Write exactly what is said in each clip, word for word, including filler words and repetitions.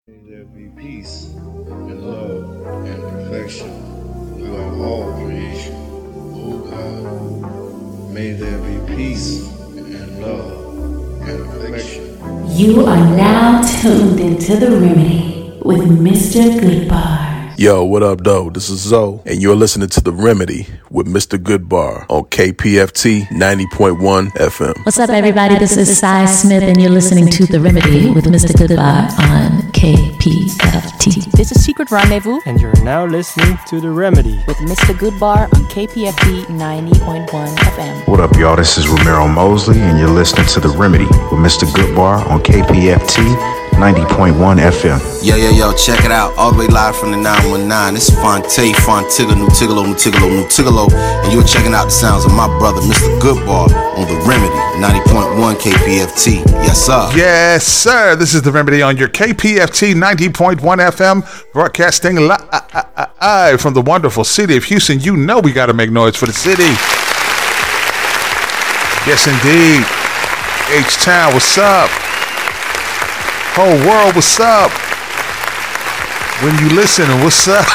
May there be peace and love and perfection throughout all creation. O God, may there be peace and love and perfection. You are now tuned into The Remedy with Mister Goodbar. Yo, what up, though? This is Zoe, and you're listening to The Remedy with Mister Goodbar on K P F T ninety point one F M. What's up, everybody? This is Cy Smith, and you're listening to The Remedy with Mister Goodbar on K P F T. This is Secret Rendezvous, and you're now listening to The Remedy with Mister Goodbar on K P F T ninety point one F M. What up, y'all? This is Romero Mosley, and you're listening to The Remedy with Mister Goodbar on K P F T ninety point one F M. Yo, yo, yo, check it out. All the way live from the nine one nine. This is Fonte, Fontigga, Nutigalo, Nutigalo, Nutigalo. And you're checking out the sounds of my brother, Mister Goodbar, on The Remedy, ninety point one K P F T. Yes, sir. Yes, sir. This is The Remedy on your K P F T ninety point one F M, broadcasting live from the wonderful city of Houston. You know we got to make noise for the city. Yes, indeed. H-Town, what's up? Whole world, what's up? When you listen, what's up?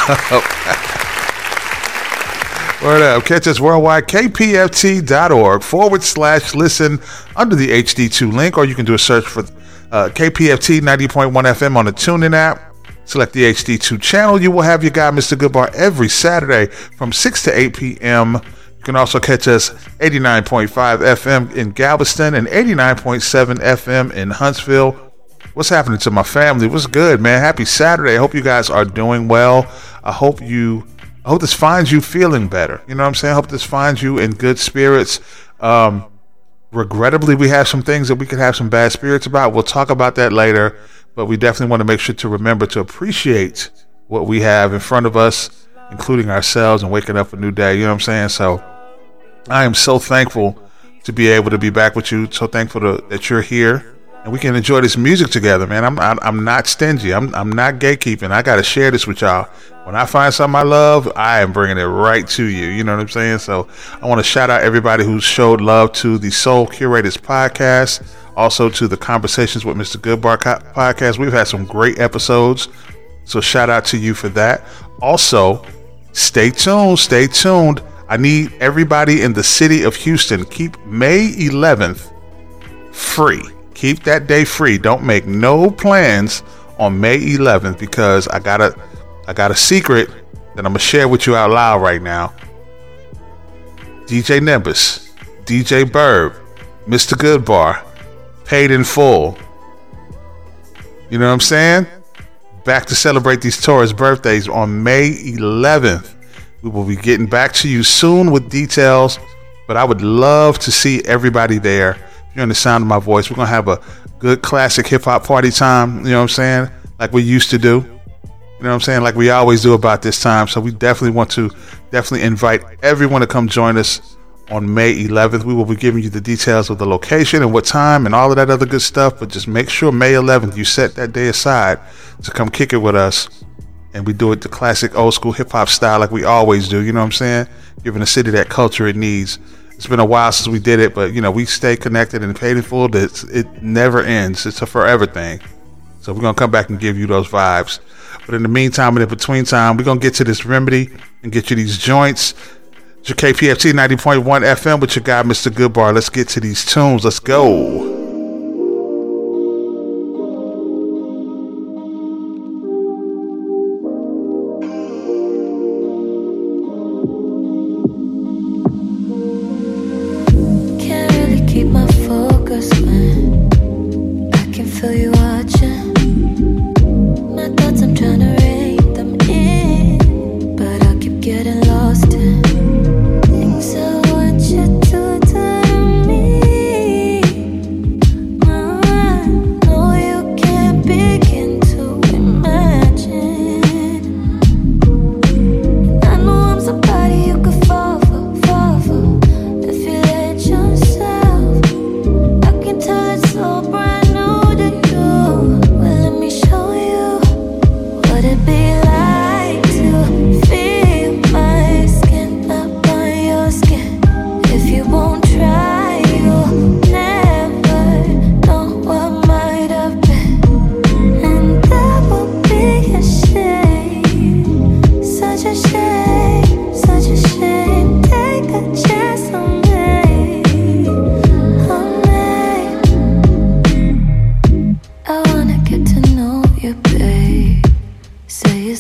Word up. Catch us worldwide, kpft.org forward slash listen under the H D two link, or you can do a search for uh, K P F T ninety point one F M on the TuneIn app. Select the H D two channel. You will have your guy, Mister Goodbar, every Saturday from six to eight p.m. You can also catch us eighty-nine point five F M in Galveston and eighty-nine point seven F M in Huntsville. What's happening to my family? What's good, man? Happy Saturday. I hope you guys are doing well. I hope you, I hope this finds you feeling better. You know what I'm saying? I hope this finds you in good spirits. Um, regrettably, we have some things that we could have some bad spirits about. We'll talk about that later, but we definitely want to make sure to remember to appreciate what we have in front of us, including ourselves and waking up a new day. You know what I'm saying? So I am so thankful to be able to be back with you. So thankful to, that you're here. And we can enjoy this music together, man. I'm I'm, I'm not stingy. I'm I'm not gatekeeping. I got to share this with y'all. When I find something I love, I am bringing it right to you. You know what I'm saying? So I want to shout out everybody who showed love to the Soul Curators podcast, also to the Conversations with Mister Goodbar podcast. We've had some great episodes, so shout out to you for that. Also, stay tuned. Stay tuned. I need everybody in the city of Houston. Keep May eleventh free. Keep that day free. Don't make no plans on May eleventh because I got a, I got a secret that I'm gonna share with you out loud right now. D J Nimbus, D J Burb, Mister Goodbar, paid in full. You know what I'm saying? Back to celebrate these tourist birthdays on May eleventh. We will be getting back to you soon with details, but I would love to see everybody there. You're in the sound of my voice. We're going to have a good classic hip-hop party time, you know what I'm saying, like we used to do. You know what I'm saying, like we always do about this time. So we definitely want to definitely invite everyone to come join us on May eleventh. We will be giving you the details of the location and what time and all of that other good stuff. But just make sure May eleventh, you set that day aside to come kick it with us. And we do it the classic old-school hip-hop style like we always do, you know what I'm saying, giving the city that culture it needs. It's been a while since we did it, but, you know, we stay connected and paid in full. It's, it never ends. It's a forever thing. So we're going to come back and give you those vibes. But in the meantime and in between time, we're going to get to this remedy and get you these joints. It's your K P F T ninety point one F M with your guy, Mister Goodbar. Let's get to these tunes. Let's go. So I want you to turn me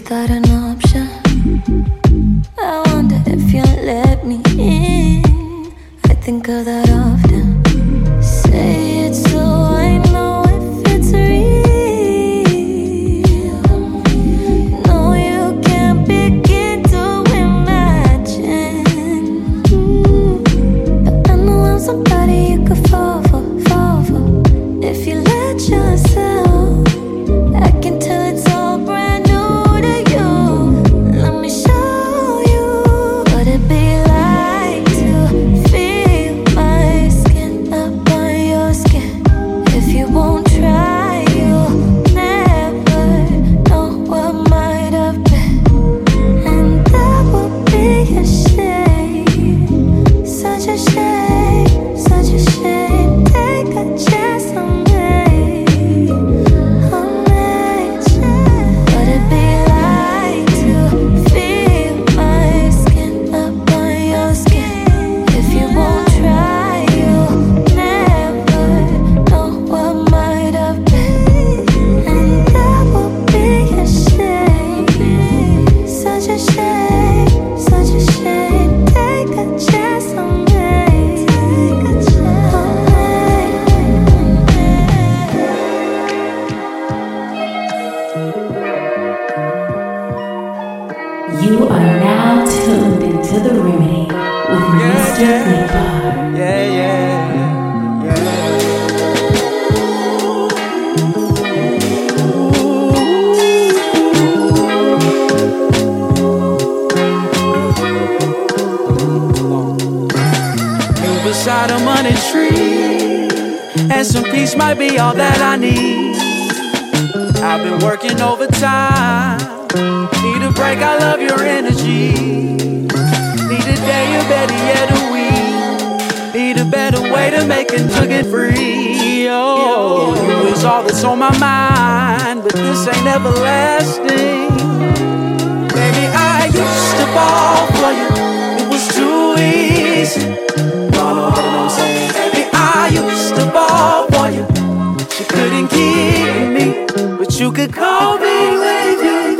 that an option? I wonder if you'll let me in. I think of that often. Say it so I know if it's real. No, you can't begin to imagine. But I know I'm somebody you could fall for, fall for. If you let yourself, I can tell it's all brand new to you. Let me show you what it be like to feel my skin up on your skin. If you won't try, you'll never know what might have been. And that would be a shame, such a shame, such a shame. Take a chance on me, on me. What it be like to feel my skin up on your skin? If you won't try, you'll never know what might have been. And that would be a shame, such a shame, such a shame. Take a chance on me, take a chance on You are now tuned into the Remedy with Mister Goodbar. Yeah, yeah, You beside a money tree, and some peace might be all that I need. I've been working overtime. Need a break, I love your energy. Need a day, or better yet a week. Need a better way to make it to get free. Oh, you is all that's on my mind, but this ain't everlasting. Baby, I used to fall for you. It was too easy. Y'all know what I'm saying? Baby, I used to fall for you. You couldn't keep me, but you could call me when you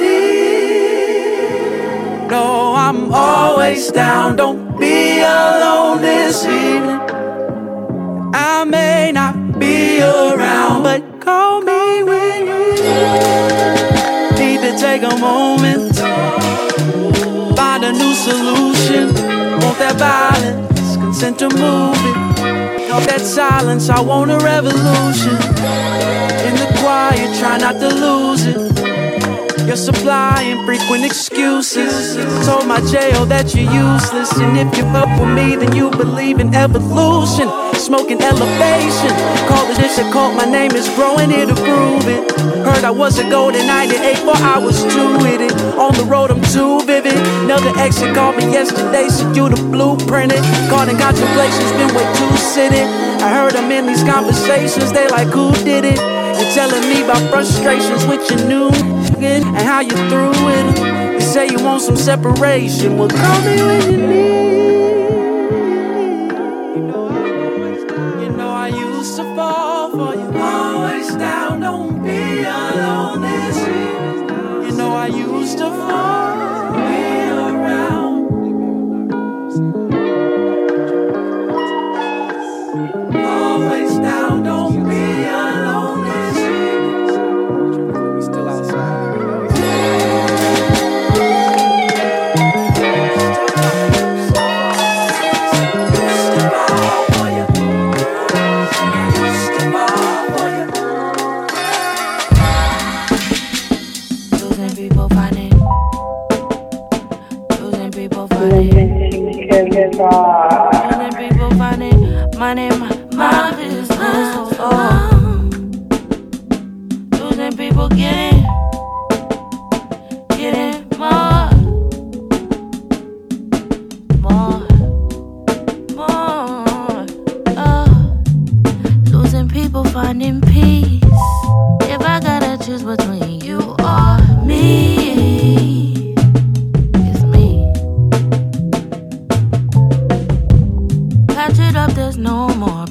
need. No, I'm always down. Don't be alone this evening. I may not be around, but call me when you need to take a moment, find a new solution. Want that violence, consent to move it. Of that silence, I want a revolution. In the quiet, try not to lose it. You're supplying frequent excuses. Told my jail that you're useless, and if you fuck with me, then you believe in evolution. Smoking elevation, call the dish that called my name is growing here to prove it. Heard I was a golden ninety-eight, four hours too with it. On the road, I'm too vivid. Another exit called me yesterday, so you the blueprint it. Caught in contemplations, been way too sitting. I heard I'm in these conversations, they like who did it? You're telling me about frustrations with your new and how you through with it. You say you want some separation, well call me when you need. You know I used to fall for you. Always down, don't be alone this evening. You know I used to fall, be around. Always down, don't be alone this evening. We still outside. Losing people finding, losing people finding, losing people finding money, my business. Oh, losing people getting, getting more, more, more. Oh, losing people finding peace. If I gotta choose between you or me, it's me. Patch it up, there's no more.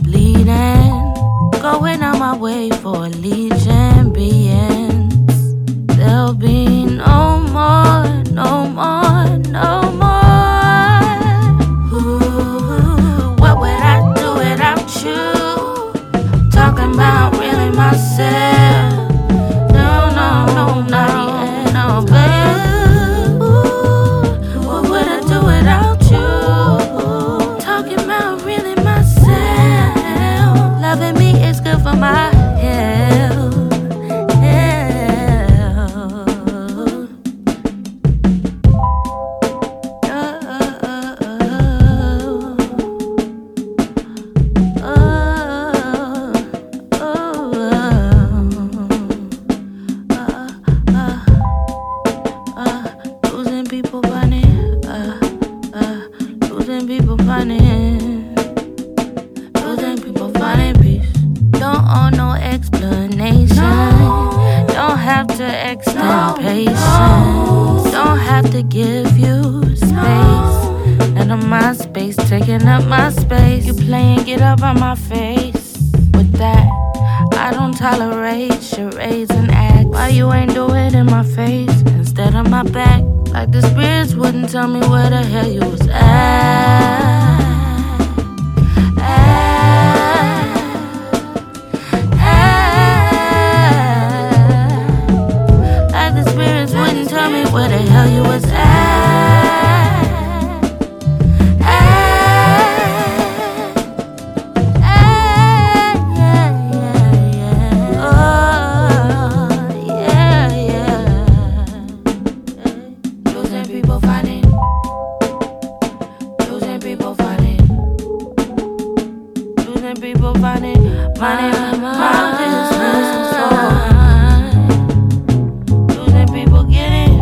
to extend patience. Don't have to give you space. None of my space taking up my space. You playing get up on my face. With that, I don't tolerate charades and acts. Why you ain't do it in my face instead of my back? Like the spirits wouldn't tell me where the hell you was at. Where the hell you was at? At, at, yeah, yeah, yeah. Oh, yeah, yeah. Losing people finding, losing people finding, losing people finding, finding my business and soul. Losing people getting.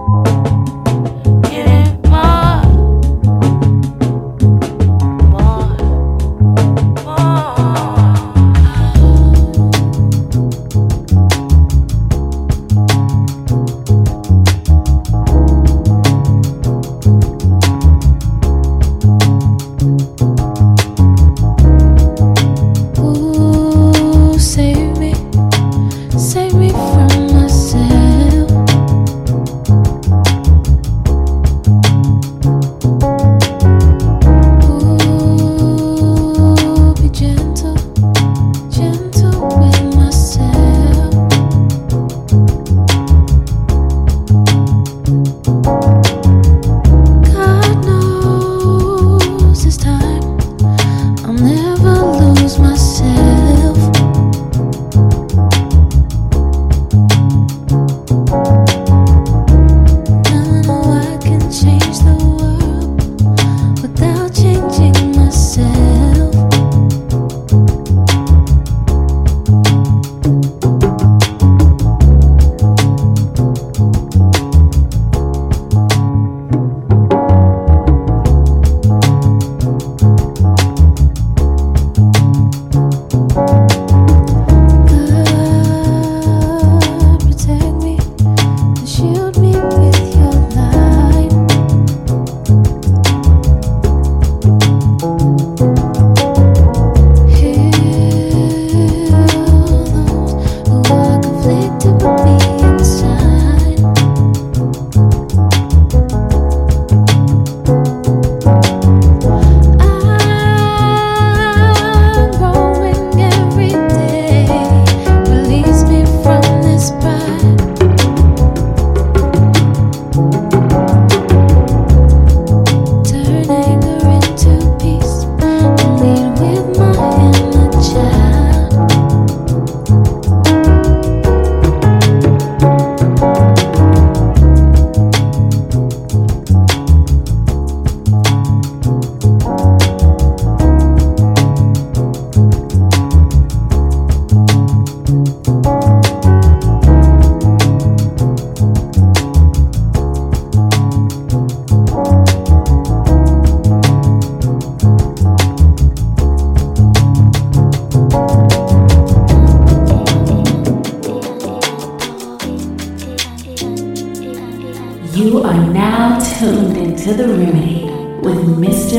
You are now tuned into The Remedy with Mister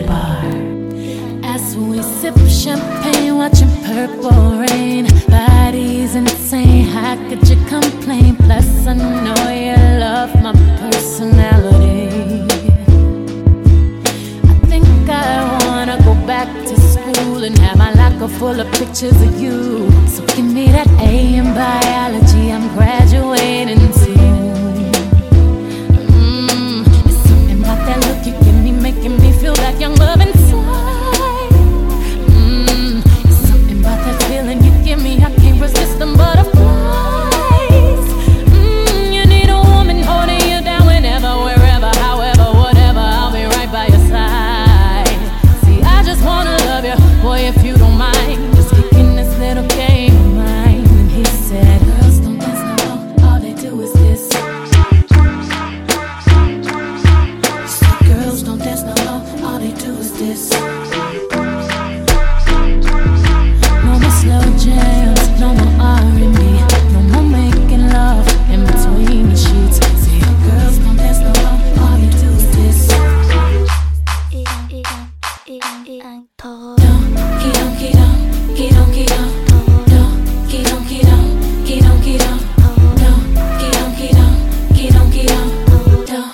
Goodbar. As we sip champagne, watching purple rain, body's insane, how could you complain? Plus I know you love my personality. I think I wanna go back to school and have my locker full of pictures of you. So give me that A in biology, I'm graduating soon. That look you give me, making me feel that young love inside. Mm, it's something about that feeling you give me, I can't resist them butterflies. Mm, you need a woman holding you down whenever, wherever, however, whatever. I'll be right by your side. See, I just wanna love you, boy, if you don't mind. Just kicking this little game of mine. And he said, girls don't dance no more, all they do is this. Girls don't dance no more, all they do is this. No more slow jams, no more R and B, no more making love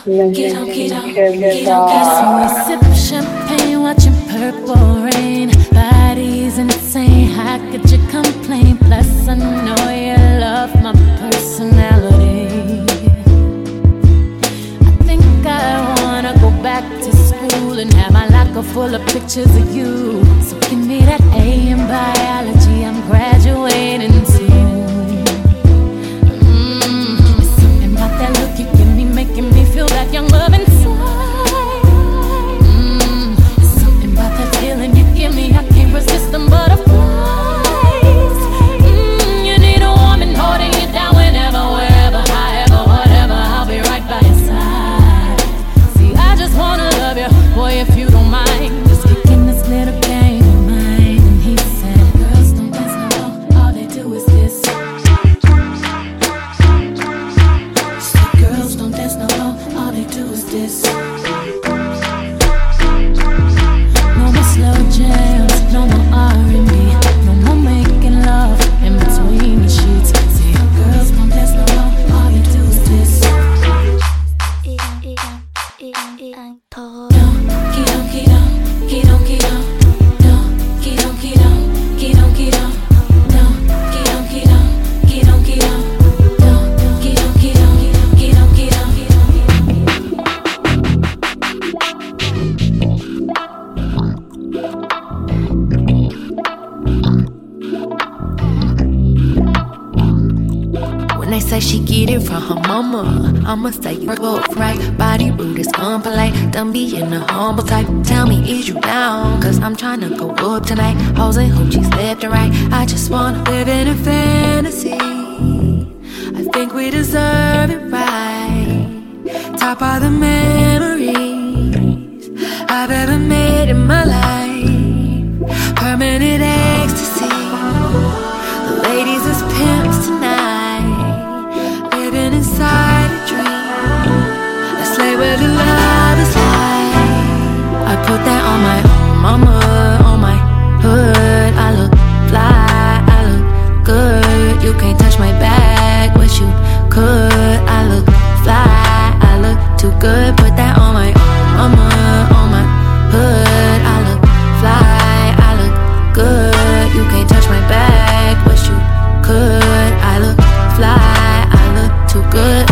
Get on, get on, get on. So we sip champagne, watching purple rain. Body's insane, how could you complain? Plus I know you love my personality. I think I wanna go back to school and have my locker full of pictures of you. So give me that A in biology, I'm graduating soon. Mm, there's something about that look you give me, making me feel that young love inside. Mm, there's something about that feeling you give me, I can't resist them butterflies. Mm, you need a woman holding you down whenever, wherever, however, whatever. I'll be right by your side. See, I just wanna love you, boy, if you don't mind. Just kicking this little game of mine. And he said, girls don't dance no more, all they do is this. Said, girls don't dance no more, all they do is this. No more slow jams, no more R and B, no more making love in between the sheets. Say, girls don't dance no more, all they do is this. When they say she get it from her mama, I'ma say you both right. Body rude is unpolite, done being a humble type. Tell me, is you down? Cause I'm tryna go up tonight. Hoes and hoochies left and right. I just wanna live in a fantasy. I think we deserve it right. Top of the memories I've ever made in my life. Permanent ecstasy. The ladies is pimps tonight, living inside a dream. Let's lay where the love is like. I put that on my mama, on my hood. I look fly, I look good. You can't touch my bag, wish you could. I look fly, I look too good. Put that on my mama, on my hood. I look fly, I look good. You can't touch my bag, wish you could. I look fly, I look too good.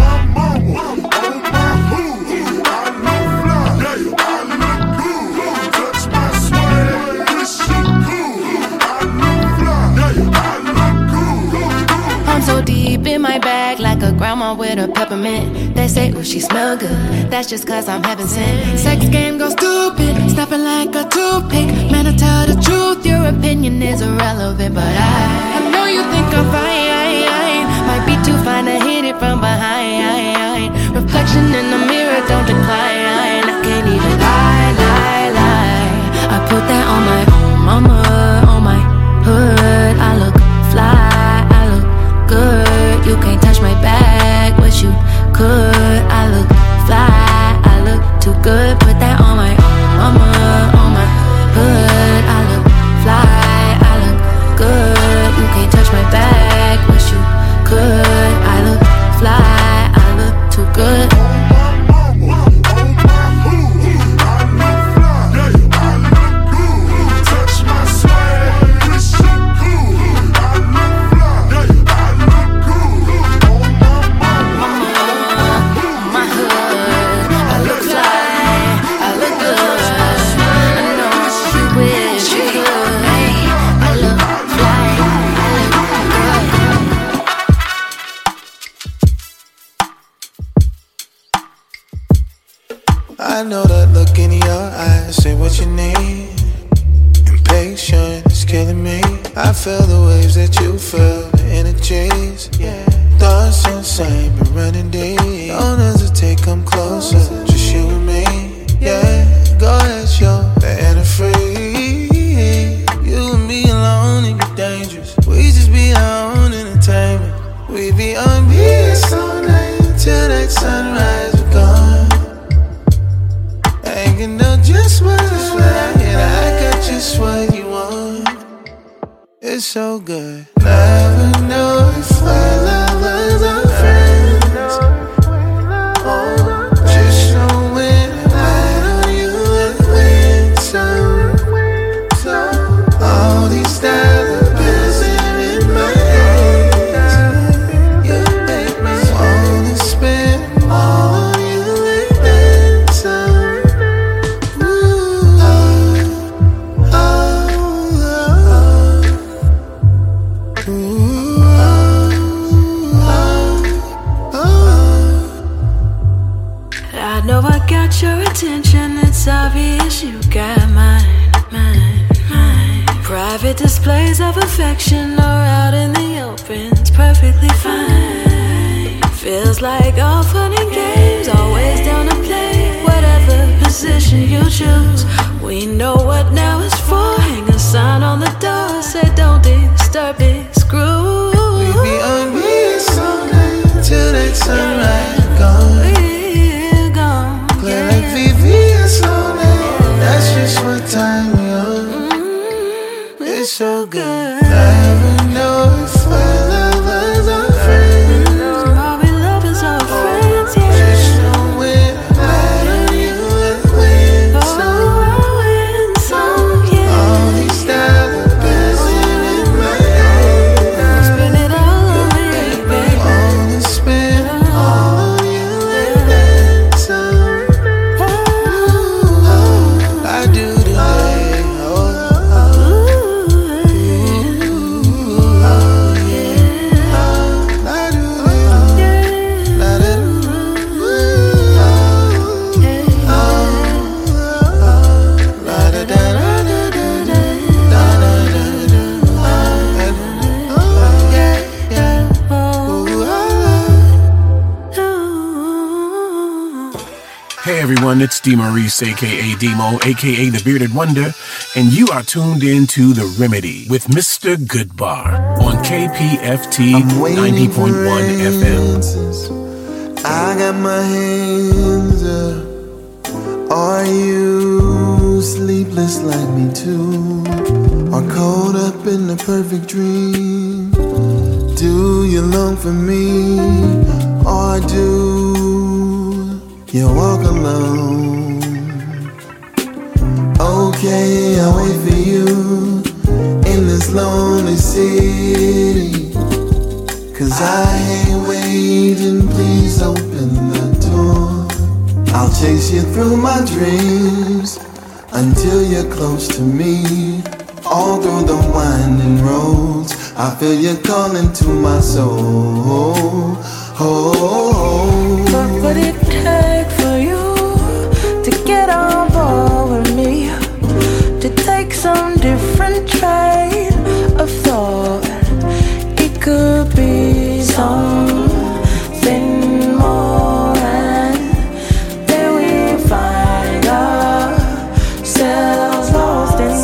I'm so deep in my bag, like a grandma with a peppermint. They say, ooh, she smell good. That's just cause I'm heaven sent. Sex game goes stupid, snapping like a toothpick. Man, I tell the truth, your opinion is irrelevant. But I, I know you think I'm fine. Might be too fine to hit it from behind. Reflection in the mirror, don't decline. I can't even lie, lie, lie. I put that on my mama, on my hood. I look fly, I look good. You can't touch my bag, wish you could. I look fly, I look too good. Put that on my mama, on my hood. I look fly, I look good. You can't touch my bag, wish you could. I look fly, I look too good. I know that look in your eyes, say what you need. Impatient is killing me. I feel the waves that you feel, the energies. Yeah, thoughts insane, but running deep. Don't hesitate, come closer, just you and me. Yeah, go ahead, show the inner free. You and me alone, it be dangerous. We just be our own entertainment. We be on beats all night till that sunrise. We're gone. You know just what I like, and I got just what you want. It's so good. Never know if our love was our friends. Oh, know I got your attention. It's obvious you got mine, mine, mine. Private displays of affection or out in the open, it's perfectly fine. Feels like all fun and games, always down to play. Whatever position you choose, we know what now is for. Hang a sign on the door, say don't disturb this groove. We be on this all night till that sunrise gone. We're gone. Clear like V V S all night. That's just what time we on. Mm-hmm. It's so good. I never know if our lovers are friends. Are we lovers or friends? Yeah. Just know when I bet on you and win Oh, some. I win some, yeah. All these diamonds dancing in my head. Spin it all on me, baby. Only spend all on you and then some. I do today. Oh, Hey everyone, it's D. Maurice, aka Demo, aka The Bearded Wonder, and you are tuned in to The Remedy with Mister Goodbar on K P F T ninety point one F M. I got my hands up. Are you sleepless like me too? Or caught up in the perfect dream? Do you long for me? Or do you walk alone? Okay, I'll wait for you in this lonely city. Cause I ain't waiting, please open the door. I'll chase you through my dreams until you're close to me. All through the winding roads, I feel you calling to my soul. Oh, what would it take for you to get on board with me? To take some different train of thought. It could be something more, and then we find ourselves lost in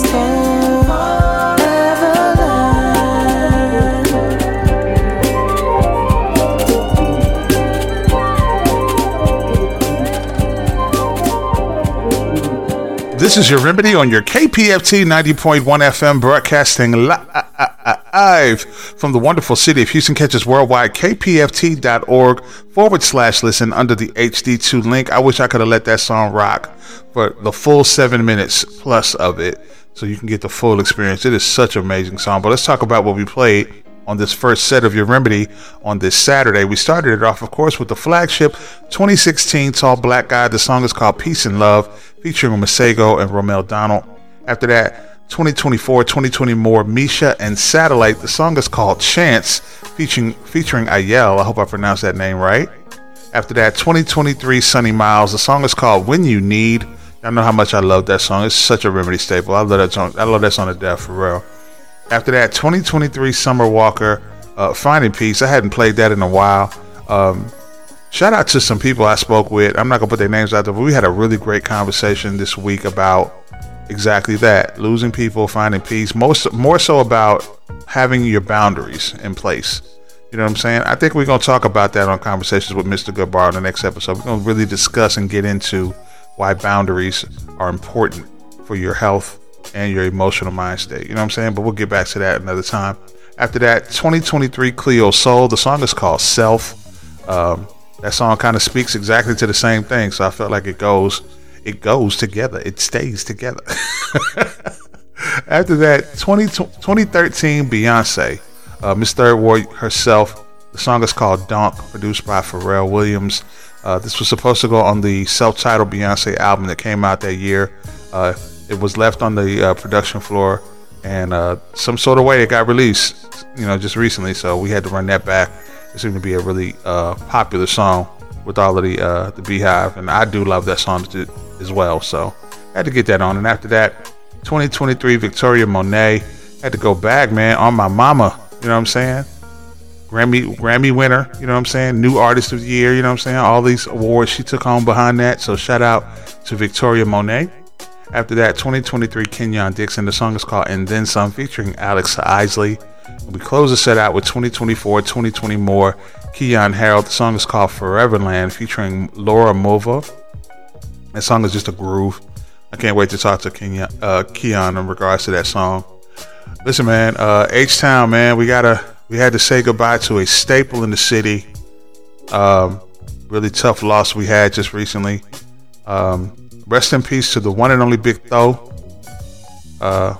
This is your Remedy on your K P F T ninety point one F M, broadcasting live from the wonderful city of Houston. Catch us worldwide, K P F T dot org forward slash listen under the H D two link. I wish I could have let that song rock for the full seven minutes plus of it so you can get the full experience. It is such an amazing song. But let's talk about what we played on this first set of your Remedy on this Saturday. We started it off, of course, with the flagship twenty sixteen Tall Black Guy. The song is called Peace and Love, featuring Masego and Romel Donald. After that, twenty twenty-four twenty twenty more, Misha and Satellite. The song is called Chance, featuring featuring Ayel. I hope I pronounced that name right. After that, twenty twenty-three Sonny Miles. The song is called When You Need. Y'all know how much I love that song. It's such a Remedy staple. I love that song. I love that song to death, for real. After that, twenty twenty-three Summer Walker, uh, Finding Peace. I hadn't played that in a while. Um, shout out to some people I spoke with. I'm not going to put their names out there, but we had a really great conversation this week about exactly that. Losing people, finding peace. Most, more so about having your boundaries in place. You know what I'm saying? I think we're going to talk about that on Conversations with Mister Goodbar in the next episode. We're going to really discuss and get into why boundaries are important for your health and your emotional mind state. You know what I'm saying? But we'll get back to that another time. After that, twenty twenty-three Cleo Soul. The song is called Self. Um, that song kind of speaks exactly to the same thing. So I felt like it goes, it goes together. It stays together. After that, twenty, twenty thirteen Beyonce. Uh, Miss Third Ward herself. The song is called Donk, produced by Pharrell Williams. Uh, this was supposed to go on the self-titled Beyonce album that came out that year. Uh, It was left on the uh, production floor, and uh, some sort of way it got released, you know, just recently. So we had to run that back. It seemed to be a really uh, popular song with all of the uh, the Beehive, and I do love that song as well. So I had to get that on. And after that, twenty twenty-three Victoria Monet, had to go back, man, on my mama. You know what I'm saying? Grammy Grammy winner. You know what I'm saying? New Artist of the Year. You know what I'm saying? All these awards she took home behind that. So shout out to Victoria Monet. After that, twenty twenty-three Kenyon Dixon. The song is called And Then Some, featuring Alex Isley. We close the set out with twenty twenty-four twenty twenty more Keyon Harold. The song is called Foreverland, featuring Laura Mova. That song is just a groove. I can't wait to talk to Kenyon, uh, Keyon in regards to that song. Listen, man, uh, H-Town, man, we gotta, we had to say goodbye to a staple in the city. Um, really tough loss we had just recently. Um, rest in peace to the one and only Big Tho, uh,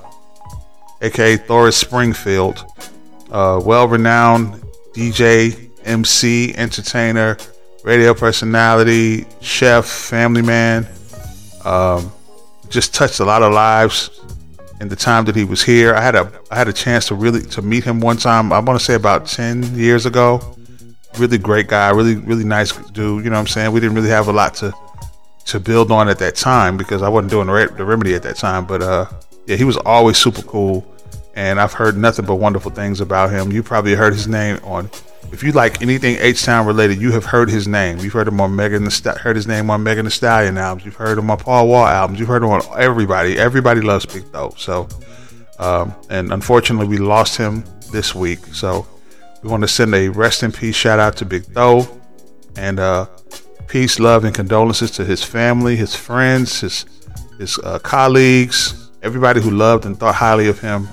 aka Thoris Springfield, uh, well-renowned D J, M C, entertainer, radio personality, chef, family man. Um, just touched a lot of lives in the time that he was here. I had a I had a chance to really to meet him one time. I want to say about ten years ago. Really great guy, really really nice dude. You know what I'm saying? We didn't really have a lot to to build on at that time because I wasn't doing the, re- the remedy at that time. But uh, yeah, he was always super cool, and I've heard nothing but wonderful things about him. You probably heard his name on. If you like anything H-Town related, you have heard his name. You've heard him on Megan the heard his name on Megan Thee Stallion albums. You've heard him on Paul Wall albums. You've heard him on everybody. Everybody loves Big Tho. So, um, and unfortunately, we lost him this week. So, we want to send a rest in peace shout out to Big Tho, and uh, peace, love, and condolences to his family, his friends, his his uh, colleagues, everybody who loved and thought highly of him.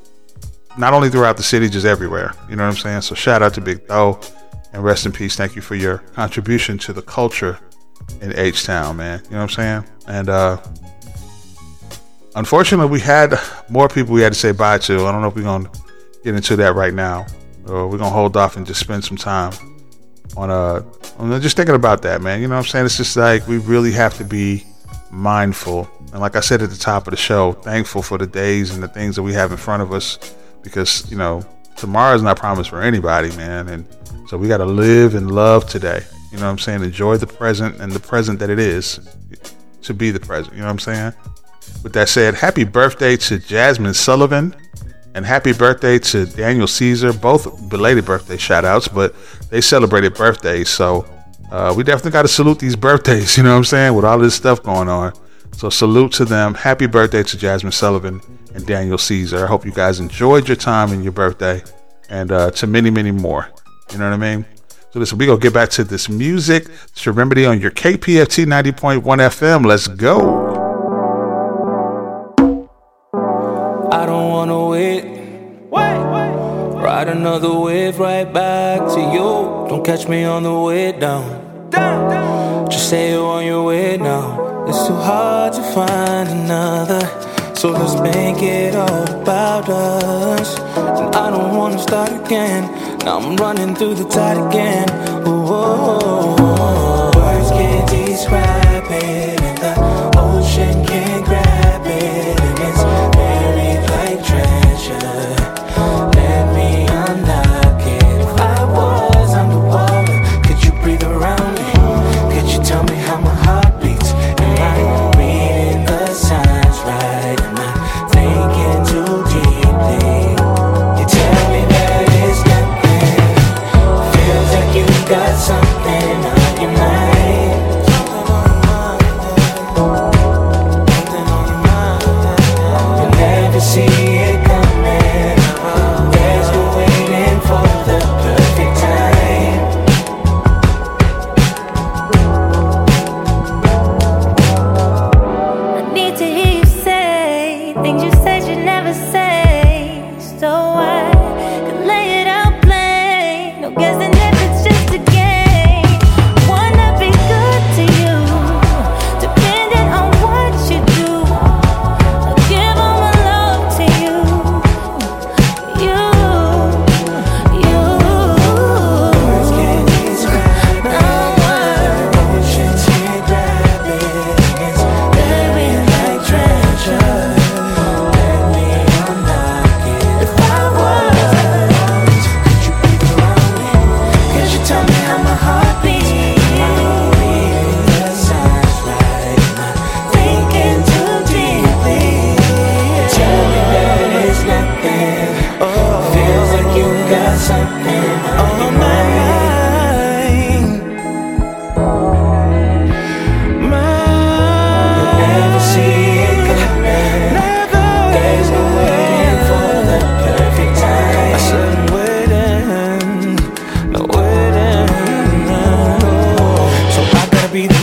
Not only throughout the city, just everywhere. You know what I'm saying? So shout out to Big Tho, and rest in peace. Thank you for your contribution to the culture in H-Town, man. You know what I'm saying? And uh, unfortunately, we had more people we had to say bye to. I don't know if we're going to get into that right now, or we're going to hold off and just spend some time on uh, on just thinking about that, man. You know what I'm saying? It's just like we really have to be mindful. And like I said at the top of the show, thankful for the days and the things that we have in front of us. Because, you know, tomorrow is not promised for anybody, man. And so we got to live and love today. You know what I'm saying? Enjoy the present and the present that it is to be the present. You know what I'm saying? With that said, happy birthday to Jasmine Sullivan and happy birthday to Daniel Caesar. Both belated birthday shout outs, but they celebrated birthdays. So uh, we definitely got to salute these birthdays. You know what I'm saying? With all this stuff going on. So salute to them. Happy birthday to Jasmine Sullivan and Daniel Caesar. I hope you guys enjoyed your time and your birthday, and uh, to many, many more. You know what I mean? So listen, we gonna get back to this music. It's your remedy on your K P F T ninety point one F M. Let's go. I don't wanna wait. Wait, wait. Ride another wave right back to you. Don't catch me on the way down. Down, down. Just say you're on your way now. It's too hard to find another. So let's make it all about us. And I don't wanna start again. Now I'm running through the tide again. Whoa, words can't describe it, and the ocean can't grab it, and it's buried like treasure. Let me unlock it. If I was underwater, could you breathe around me? Could you tell me how my heart beats? Am I reading the signs right? Am I thinking too deeply? You tell me that it's nothing. Feels like you got something.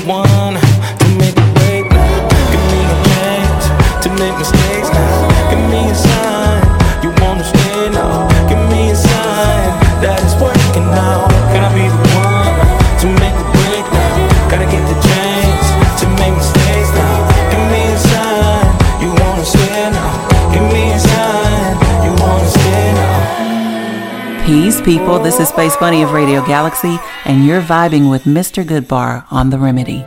one to make a break now. Give me a chance to make mistakes now. Give me a sign you wanna stay now. Give me a sign that it's working now. Can I be the one to make a break now? Gotta get the chance to make mistakes now. Give me a sign you wanna stay now. Give me a sign you wanna stay now. Peace, people. This is Space Bunny of Radio Galaxy, and you're vibing with Mister Goodbar on The Remedy.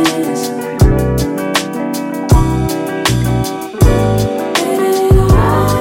Consciousness.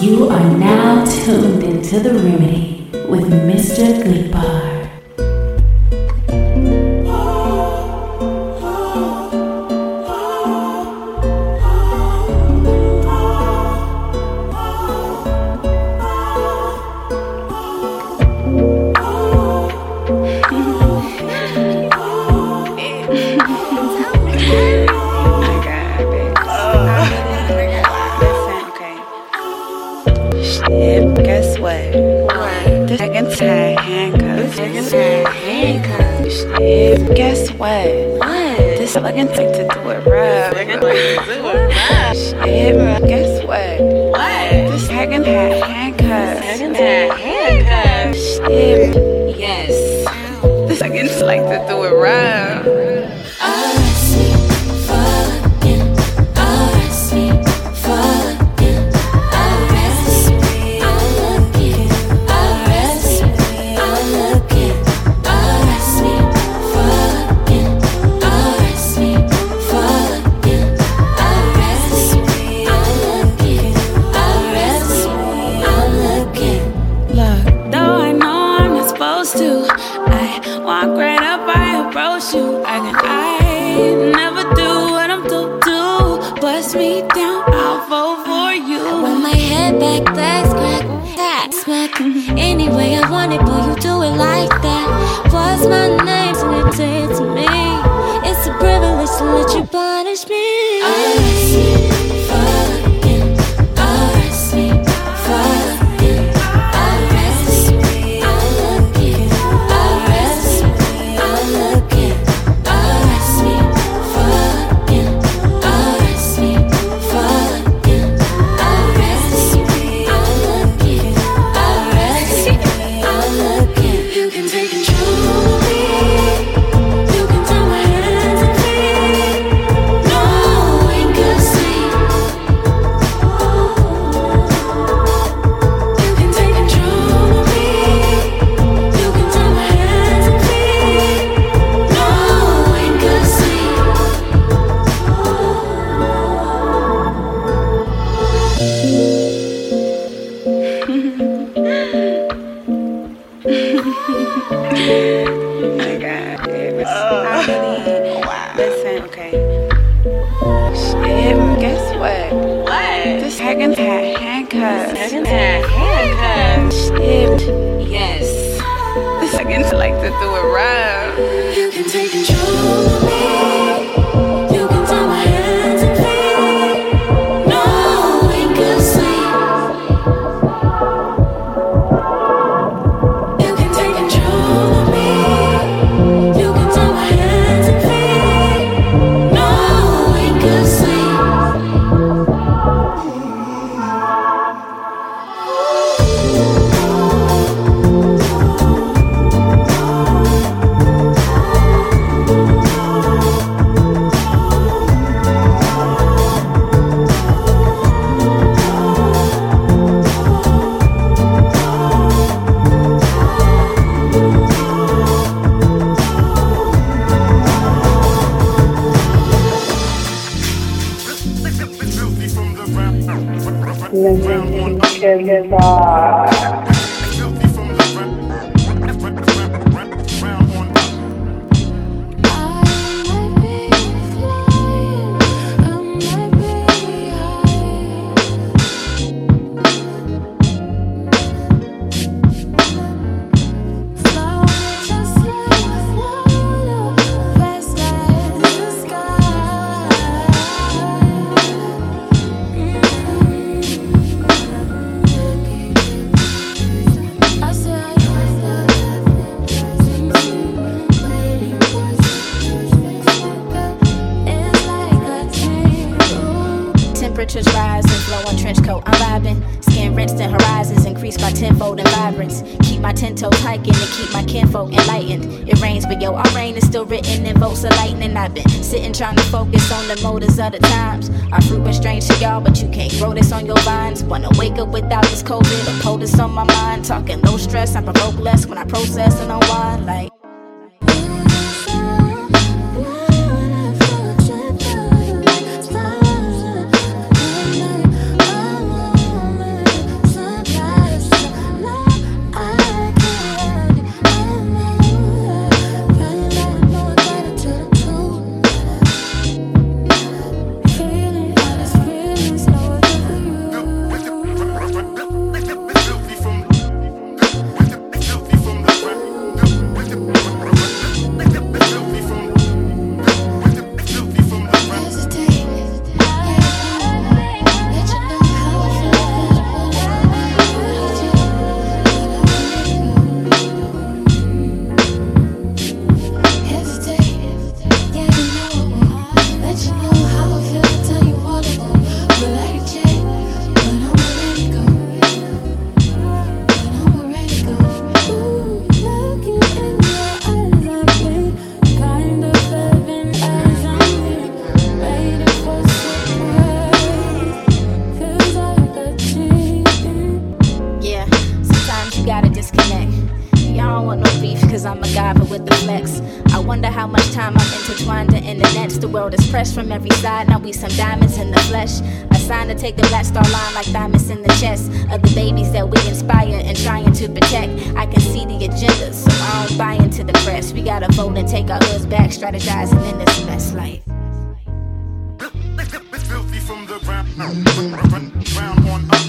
You are now tuned into The Remedy with Mister Goodbar. Guess what? What? This fucking thing to do it rough. Shit, guess what? What? This haggin' hat handcuffs. Haggin' hat handcuffs. Shit, yes. This fucking like to do it rough. Arrest me for looking. Arrest me for looking. Arrest me, I'm looking. Arrest me, I'm looking. Arrest me for looking. Arrest me for looking. Arrest me, I'm looking. Arrest me, I'm looking. Look, though I know I'm not supposed to, I walk right up, I approach you. I can, I never do what I'm to do. Bust me down, I'll vote for you. Roll my head back, back, scratch, that, smack. Any way I want it, boy, you do it like that. What's my name, so they say it to me. It's a privilege to let you punish me. Arrest me for looking. Arrest me for looking. Arrest me, I'm looking. Arrest me, I'm looking. Arrest me for looking. Arrest me for looking. Arrest me, I'm looking. Arrest me, I'm looking. You can take control of me. You can tie my hands and feet. No one can sleep. You can take control of me. You can tie my hands and feet. No one can sleep. Oh my God, babe. I really, listen, okay. Shit, guess what? What? This haggin' hat handcuffs. Haggin' hat handcuffs. Shit, yes. This haggin' like to do it rough. You can take control of me. You can tie my hands and feet. No one can sleep. You can take control of me. You can tie my hands and feet. No one can sleep. Temperatures rise and flow on trench coat. I'm vibing, skin rinsed and horizons increased by tenfold in vibrance. Keep my ten toes hiking and keep my kinfolk enlightened. It rains, but yo, our rain is still written in bolts of lightning. I've been sitting trying to focus on the motives of the times. Our fruit been strange to y'all, but you can't grow this on your vines. Wanna wake up without this COVID, a POTUS on my mind. Talking low stress, I provoke less when I process and unwind. Like with the flex. I wonder how much time I'm intertwined in the nets. The world is pressed from every side. Now we some diamonds in the flesh. A sign to take the black star line like diamonds in the chest of the babies that we inspire and trying to protect. I can see the agenda, so I don't buy into the press. We gotta vote and take our hoods back, strategizing in this mess life. Filthy from the ground, ground on up.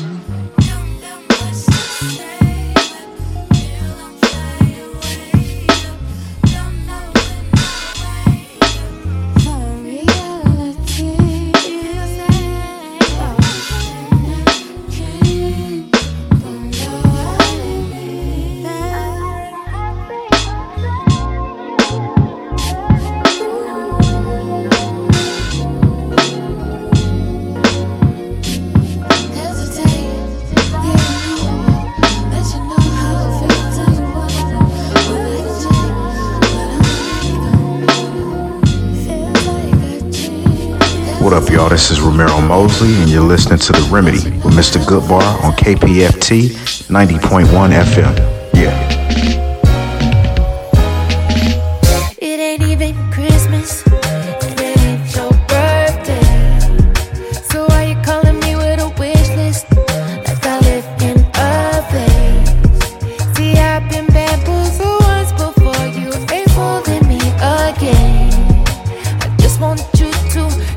What up, y'all? This is Romero Mosley, and you're listening to The Remedy with Mister Goodbar on K P F T ninety point one F M. Yeah. It ain't even Christmas. It ain't your birthday. So why you calling me with a wish list? Like I live in a place. See, I've been bamboozled once before. You ain't fooling me again. I just want you to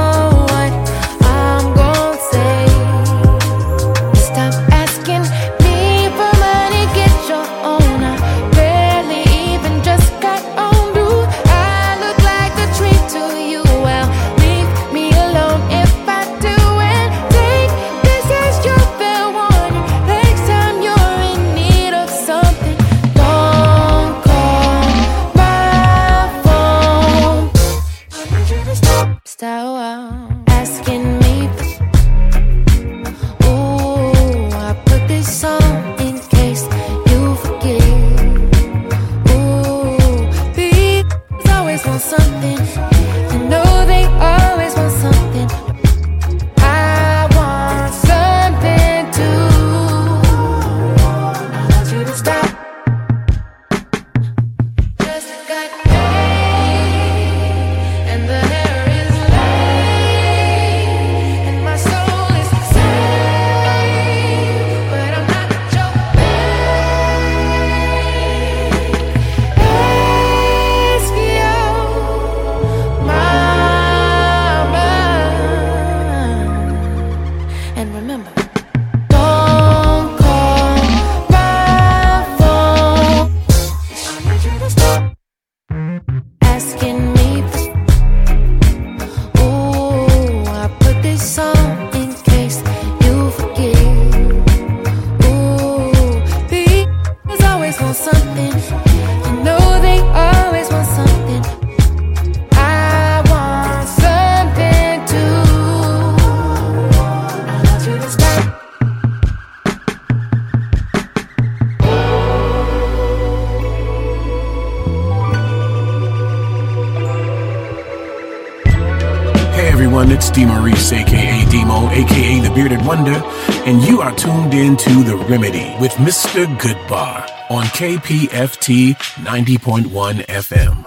It's DeMaurice, aka Demo, aka The Bearded Wonder, and you are tuned in to The Remedy with Mister Goodbar on K P F T ninety point one F M.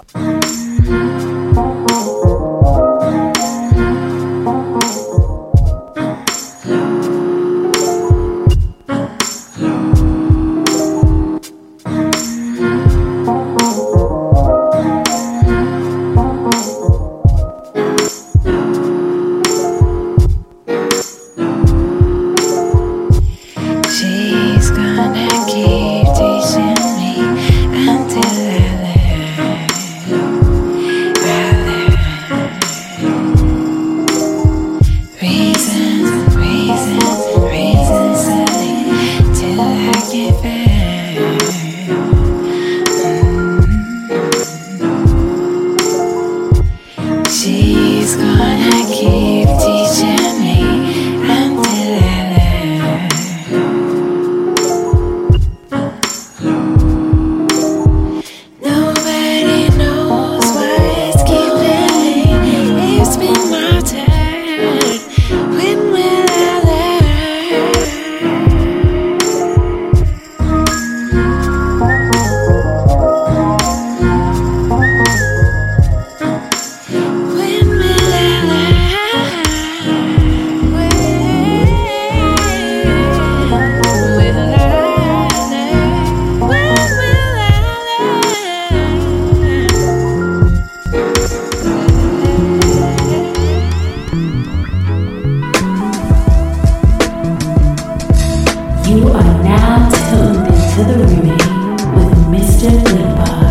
Keep teaching me until I learn. You are now tuned into the remedy with Mister Goodbar.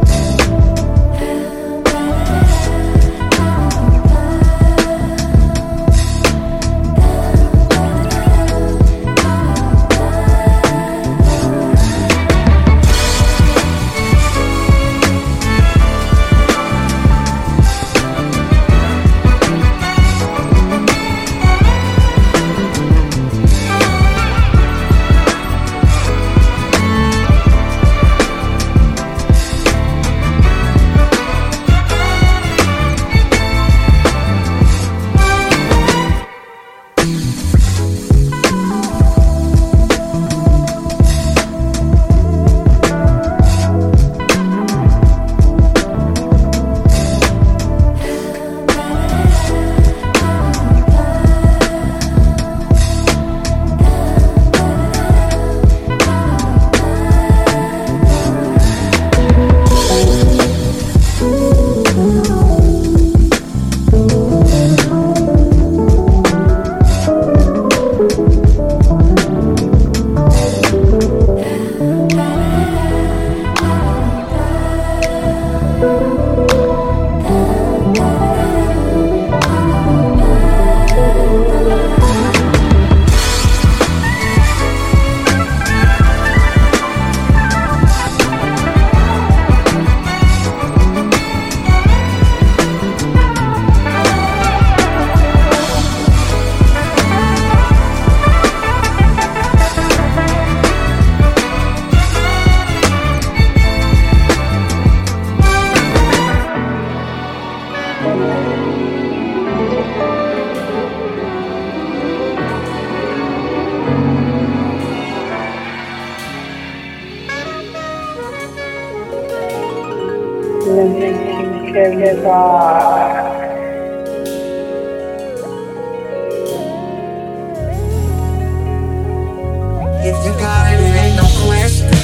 If you got it, it ain't no question.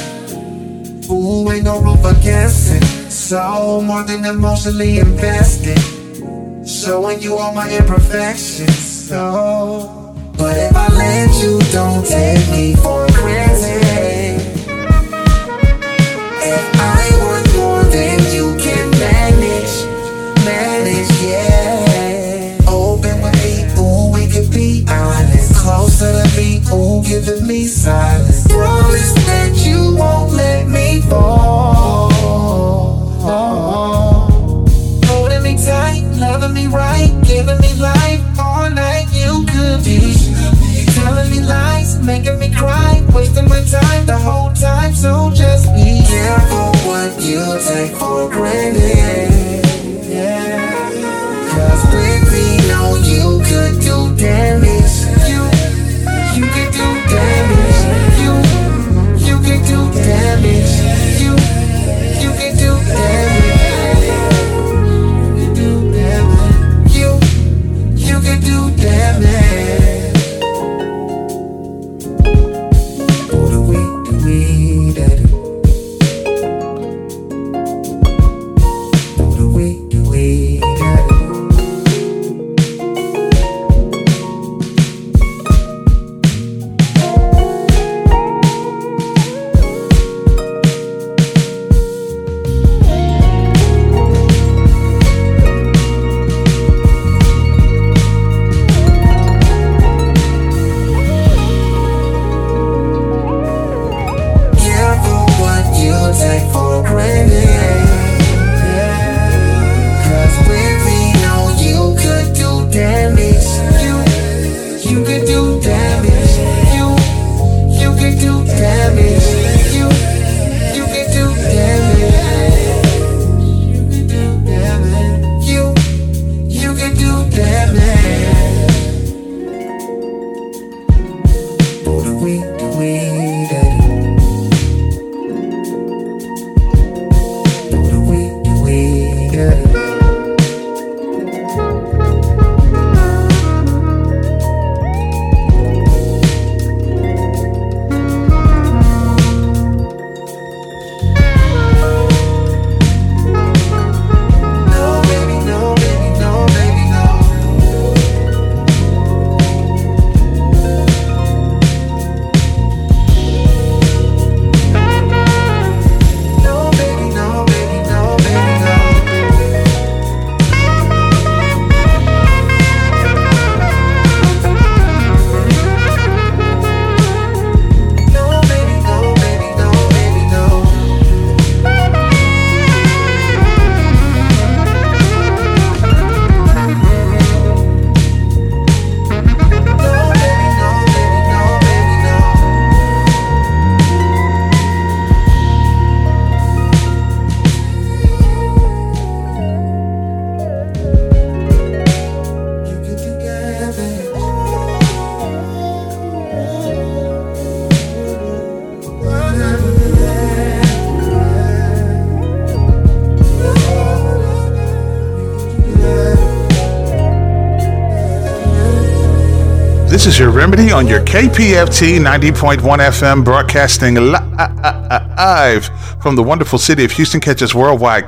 Ooh, ain't no room for guessing. So more than emotionally invested. Showing you all my imperfections. So, but if I let you, don't take me for granted. If I want more than you can manage, manage, yeah. Open with me, ooh, we can be honest. Closer to me, ooh, giving me silence. Promise that you won't let me fall. Holding me tight, loving me right, giving me life all night. You could be telling me lies, making me cry, wasting my time the whole time. So just be careful what you take for granted. Yeah. Cause with me, no, you could do damage. You, you could do damage. You, you could do damage. You, you could do damage. You could do damage. You, you could do damage. Oh, the way, the way that it. Oh, the way, the way that it. Careful what you take for granted. Yeah. Cause with me, no, you could do damage. You, you could do damage. You, you could do damage. You, you could do damage. You could do damage. You, you could do damage. Oh, the way, the way that it. Oh, the way, the way that it. No, baby, no, baby, no, baby, no. This is your Remedy on your K P F T ninety point one F M, broadcasting live from the wonderful city of Houston. Catch us worldwide,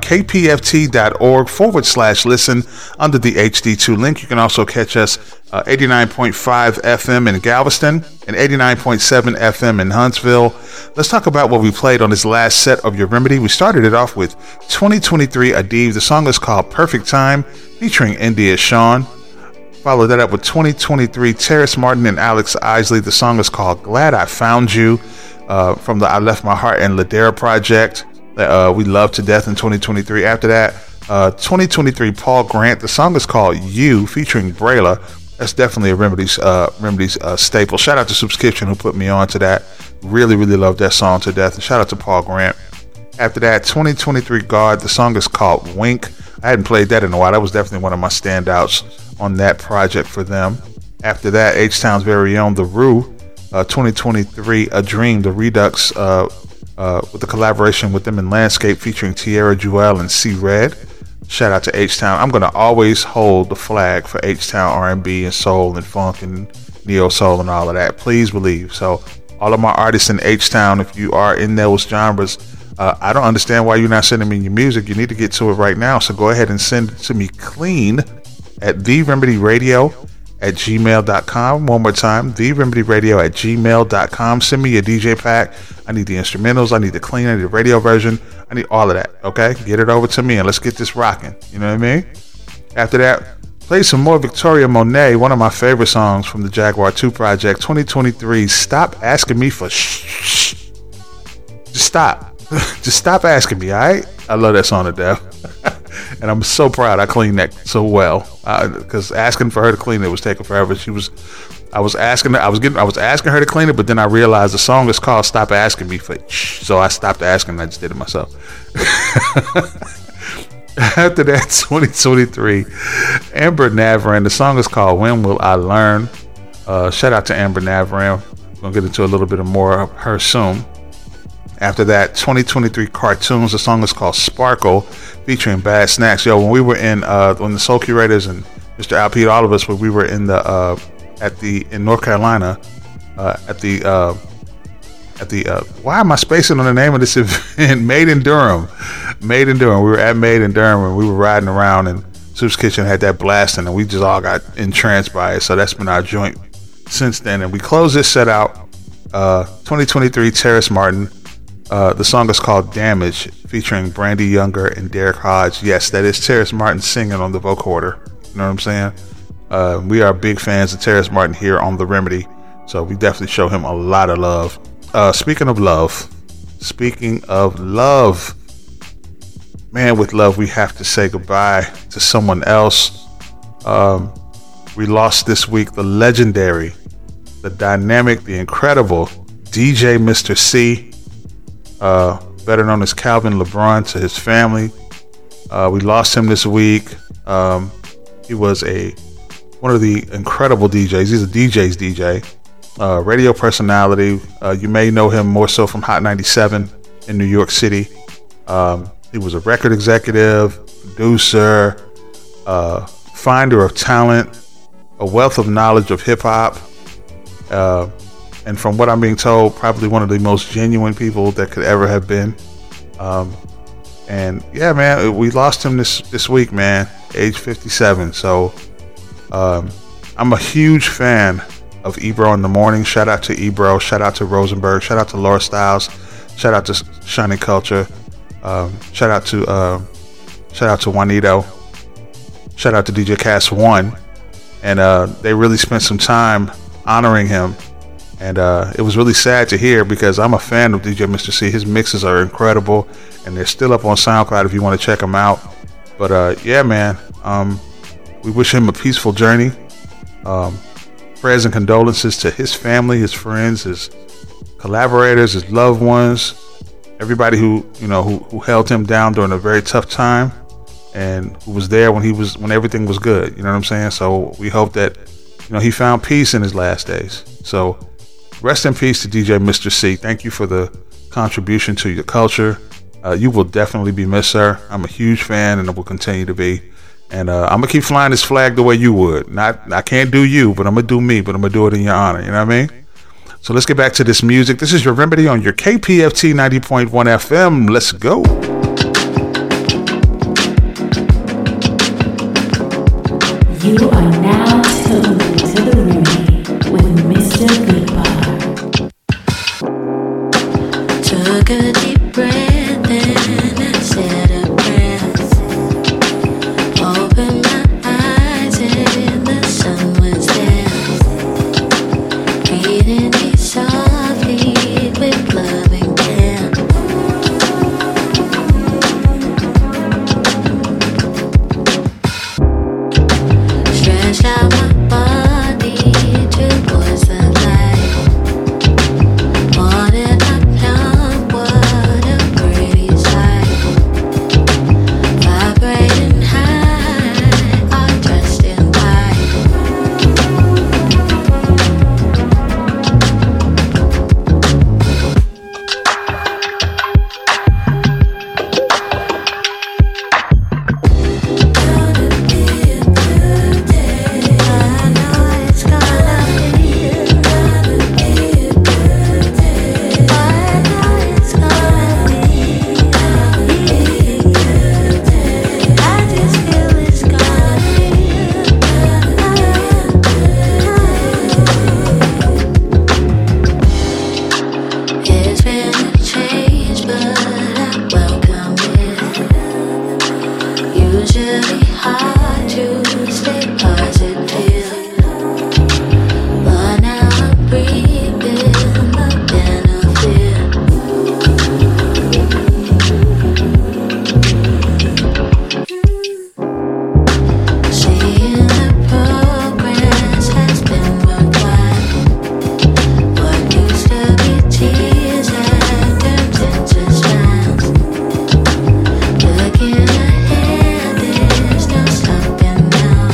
kpft.org forward slash listen under the H D two link. You can also catch us uh, eighty-nine point five F M in Galveston and eighty-nine point seven F M in Huntsville. Let's talk about what we played on this last set of your Remedy. We started it off with twenty twenty-three Adiv. The song is called Perfect Time, featuring India Shawn. Followed that up with twenty twenty-three Terrace Martin and Alex Isley. The song is called Glad I Found You, uh, from the I Left My Heart and Ladera project that uh, we love to death in twenty twenty-three. After that, uh, twenty twenty-three Paul Grant. The song is called You, featuring Brayla. That's definitely a Remedies uh, Remedies uh, staple. Shout out to Subscription who put me on to that. Really, really love that song to death. And shout out to Paul Grant. After that, twenty twenty-three Guard. The song is called Wink. I hadn't played that in a while. That was definitely one of my standouts on that project for them. After that, H-Town's very own The Rue, uh, twenty twenty-three A Dream, the Redux, uh, uh, with the collaboration with them in Landscape, featuring Tierra Jewel and C Red. Shout out to H-Town. I'm going to always hold the flag for H-Town R and B and soul and funk and neo soul and all of that. Please believe. So all of my artists in H-Town, if you are in those genres, uh, I don't understand why you're not sending me your music. You need to get to it right now. So go ahead and send it to me clean at the remedy radio at gmail dot com. One more time, the remedy radio at gmail dot com. Send me your D J pack. I need the instrumentals. I need the clean. I need the radio version. I need all of that. Okay, get it over to me and let's get this rocking. You know what I mean? After that, play some more Victoria Monet, one of my favorite songs from the Jaguar two project, twenty twenty-three. Stop asking me for shh. Just stop. Just stop asking me. All right? I love that song to death. And I'm so proud I cleaned that so well, because uh, asking for her to clean it was taking forever. She was, I was asking her, I was getting, I was asking her to clean it, but then I realized the song is called "Stop Asking Me for," shh, so I stopped asking. And I just did it myself. After that, twenty twenty-three, Amber Navran. The song is called "When Will I Learn." Uh, shout out to Amber Navran. We're gonna get into a little bit of more of her soon. After that, twenty twenty-three Cartoons. The song is called Sparkle, featuring Bad Snacks. Yo, when we were in, uh, when the Soul Curators and Mister Alpete, all of us, when we were in the, uh, at the, in North Carolina, uh, at the, uh, at the, uh, why am I spacing on the name of this event? Made in Durham. Made in Durham. We were at Made in Durham and we were riding around, and Soup's Kitchen had that blasting, and we just all got entranced by it. So that's been our joint since then. And we closed this set out, uh, twenty twenty-three Terrace Martin. Uh, the song is called Damage, featuring Brandy Younger and Derek Hodge. Yes, that is Terrace Martin singing on the vocoder. You know what I'm saying? Uh, we are big fans of Terrace Martin here on The Remedy, so we definitely show him a lot of love. Uh, speaking of love, speaking of love, man, with love, we have to say goodbye to someone else. Um, we lost this week the legendary, the dynamic, the incredible D J Mister C. Uh, better known as Calvin LeBron, to his family. Uh, we lost him this week. Um, he was a one of the incredible D Js. He's a D J's D J, uh, radio personality. Uh, you may know him more so from Hot ninety-seven in New York City. Um, he was a record executive, producer, uh, finder of talent, a wealth of knowledge of hip hop. Uh, And from what I'm being told, probably one of the most genuine people that could ever have been. Um, and yeah, man, we lost him this, this week, man, age fifty-seven. So um, I'm a huge fan of Ebro in the Morning. Shout out to Ebro. Shout out to Rosenberg. Shout out to Laura Styles. Shout out to Shining Culture. Um, shout out to uh, shout out to Juanito. Shout out to D J Cass One. And uh, they really spent some time honoring him. And uh, it was really sad to hear, because I'm a fan of D J Mister C. His mixes are incredible, and they're still up on SoundCloud if you want to check them out. But uh, yeah, man, um, we wish him a peaceful journey. Um, prayers and condolences to his family, his friends, his collaborators, his loved ones, everybody who you know who, who held him down during a very tough time, and who was there when he was when everything was good. You know what I'm saying? So we hope that you know he found peace in his last days. So. Rest in peace to D J Mister C. Thank you for the contribution to your culture. Uh, you will definitely be missed, sir. I'm a huge fan, and I will continue to be. And uh, I'm gonna keep flying this flag the way you would. Not, I can't do you, but I'm gonna do me. But I'm gonna do it in your honor. You know what I mean? So let's get back to this music. This is your Remedy on your K P F T ninety point one F M. Let's go. You are now tuned to the Remedy with Mister Goodbar. Took a deep breath and I said a prayer. Opened my eyes and the sun was there. Breathing me softly with loving care. Stretch out my body towards the light. Wanted a plump, what a pretty sight. Vibrating high, all dressed in white. It's been a change, but I welcome it. Usually hard to stay positive, but now I'm reaping the benefit. Seeing the progress has been worthwhile. What used to be tears had turned into smiles. Looking ahead, there's no stopping now.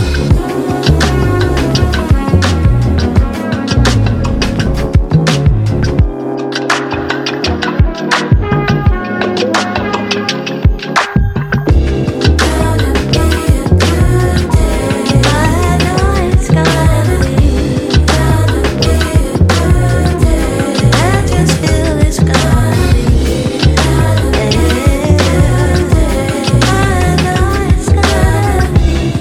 I know it's gonna be, I just feel it's gonna be. I know it's gonna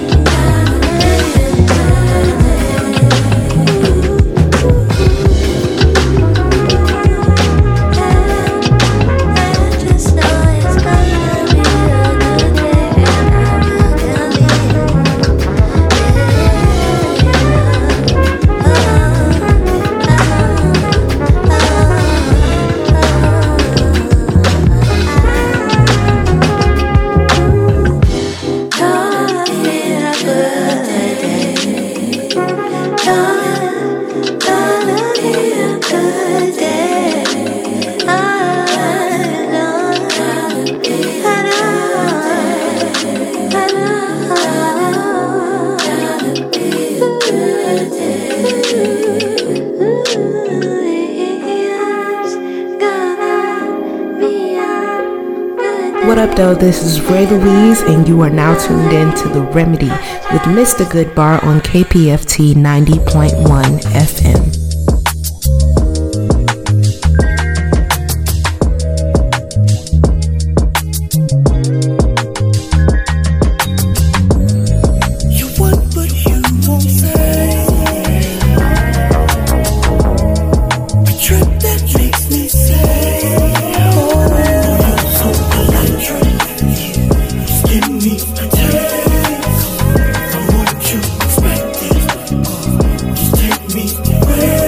I just know it's gonna be a good day, and I'm gonna be a good day. Gonna, gonna be a good day. I know, I know, I know. Gonna be a good day. It's gonna be a good day. What up, though? This is Ray Louise, and you are now tuned in to The Remedy with Mister Goodbar on K P F T ninety point one F M. You want but you won't say. A trip that makes me say, oh, you're so electric. Just give me a taste from what you expected. Just take me away.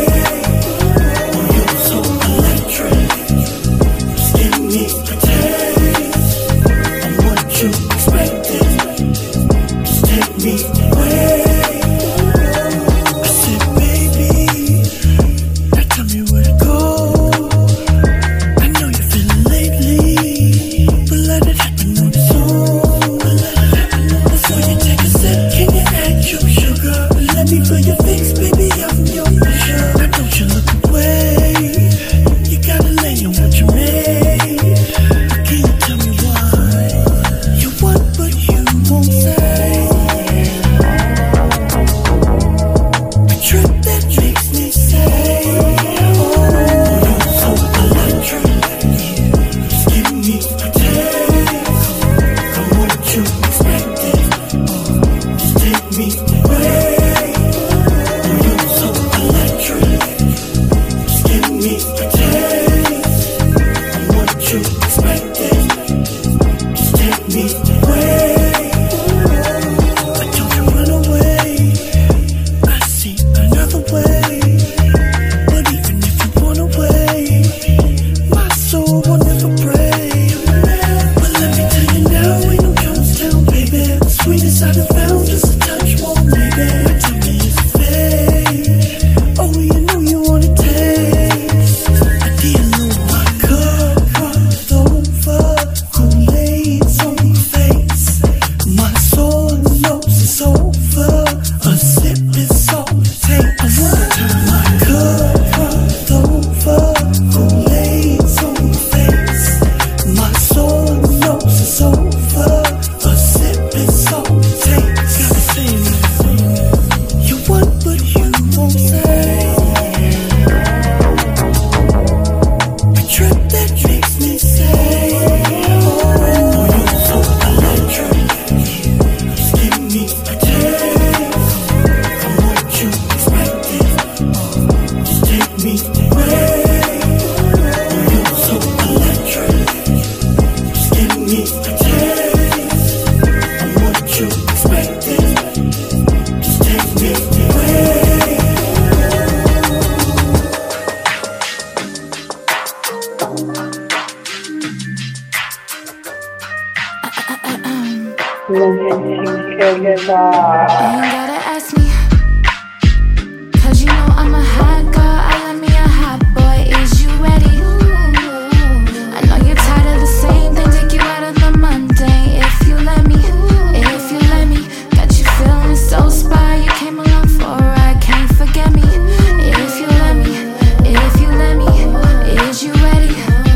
Ain't gotta ask me, cause you know I'm a hot girl. I love me a hot boy. Is you ready? I know you're tired of the same thing. Take you out of the mundane. If you let me, if you let me, got you feeling so spy. You came along for a ride, can't forget me. If you let me, if you let me, is you ready?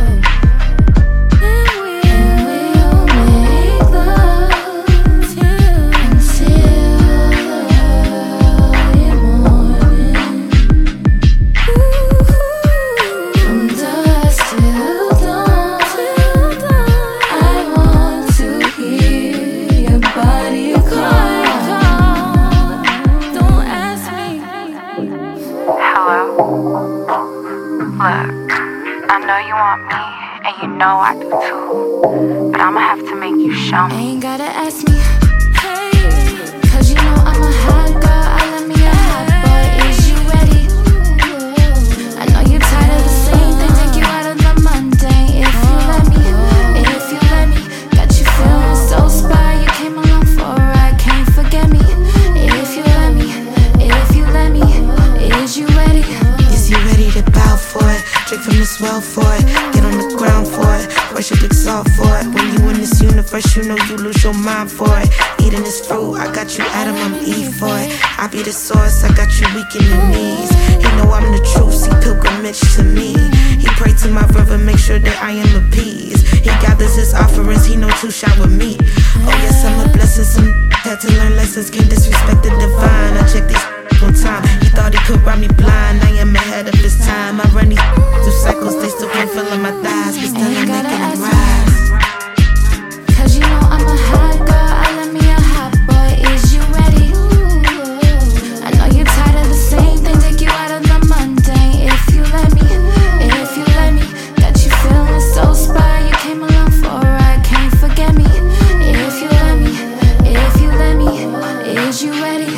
know I do too, but I'ma have to make you show me. Ain't gotta ask me, hey, cause you know I'm a hot girl. I love me a hot boy. Is you ready? I know you're tired of the same thing. Take you out of the mundane. If you let me, if you let me, got you feeling so spy. You came along for a ride, can't forget me. If you let me, if you let me, is you ready? Is you ready to bow for it? Drink from this well for it. Get on the ground for it. Worship exalt for it. When you in this universe, you know you lose your mind for it. Eating this fruit, I got you Adam, I'm Eve for it. I be the source, I got you weak in the knees. He know I'm the truth, see pilgrimage to me. He pray to my river, make sure that I am appeased. He gathers his offerings, he know to shower me. Oh yes, I'm a blessing, some had to learn lessons, can't disrespect the divine. I check these on time. He thought he could ride me blind. I am ahead of his time. I run these through cycles, they still can't feel on my thighs, but still I'm making them rise. Cause you know I'm a hot girl. I love me a hot boy. Is you ready? I know you're tired of the same thing. Take you out of the mundane. If you let me, if you let me, got you feeling so spy. You came along for a ride, can't forget me. If you let me, if you let me, is you ready?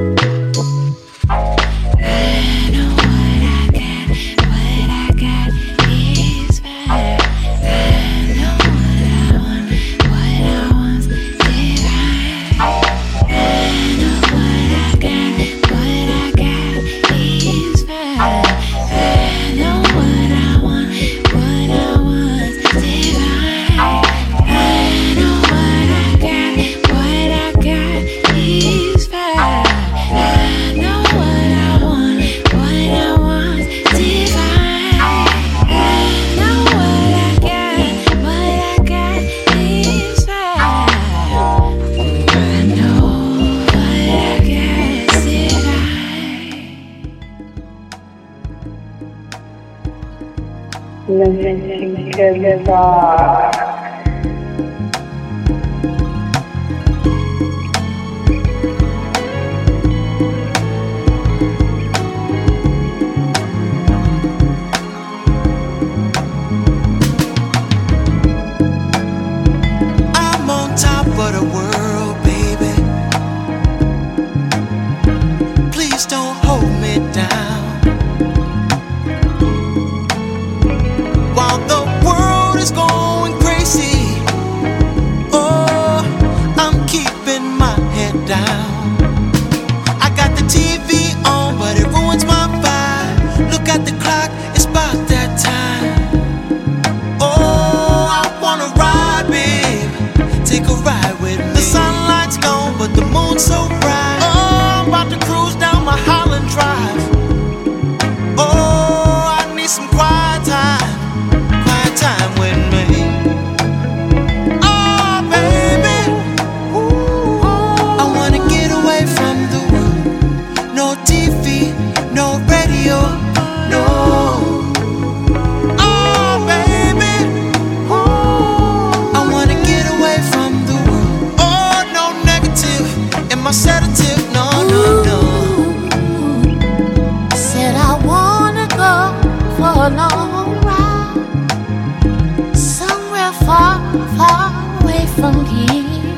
Got Mister Goodbar. I'm on top of the world, baby. Please don't hold me down. While the world is going crazy, oh, I'm keeping my head down. I got the T V on, but it ruins my vibe. Look at the clock, it's about that time. Oh, I wanna ride, babe. Take a ride with me. The sunlight's gone, but the moon's so bright. Oh, I'm about to cruise down my Holland Drive. Oh, I need some quiet time, quiet time with me. Oh, baby, I wanna get away from the world. No T V, no radio, no. Oh, baby, I wanna get away from the world. Oh, no negative in my sedative, no, no, no. Said I wanna go for a long ride, somewhere far, far away from here,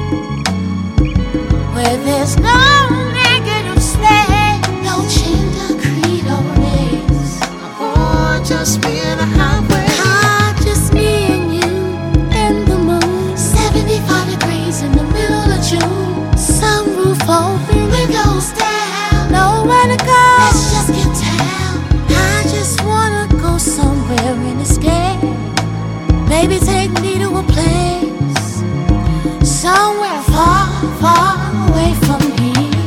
where there's no negative space, no gender, creed or race. Oh, just me and a highway. Ah, just me and you and the moon. seventy-five degrees in the middle of June. Sunroof open, windows down. Nowhere to go. Let's just get down. I just wanna go somewhere and escape. Maybe take me to a place somewhere far, far away from here.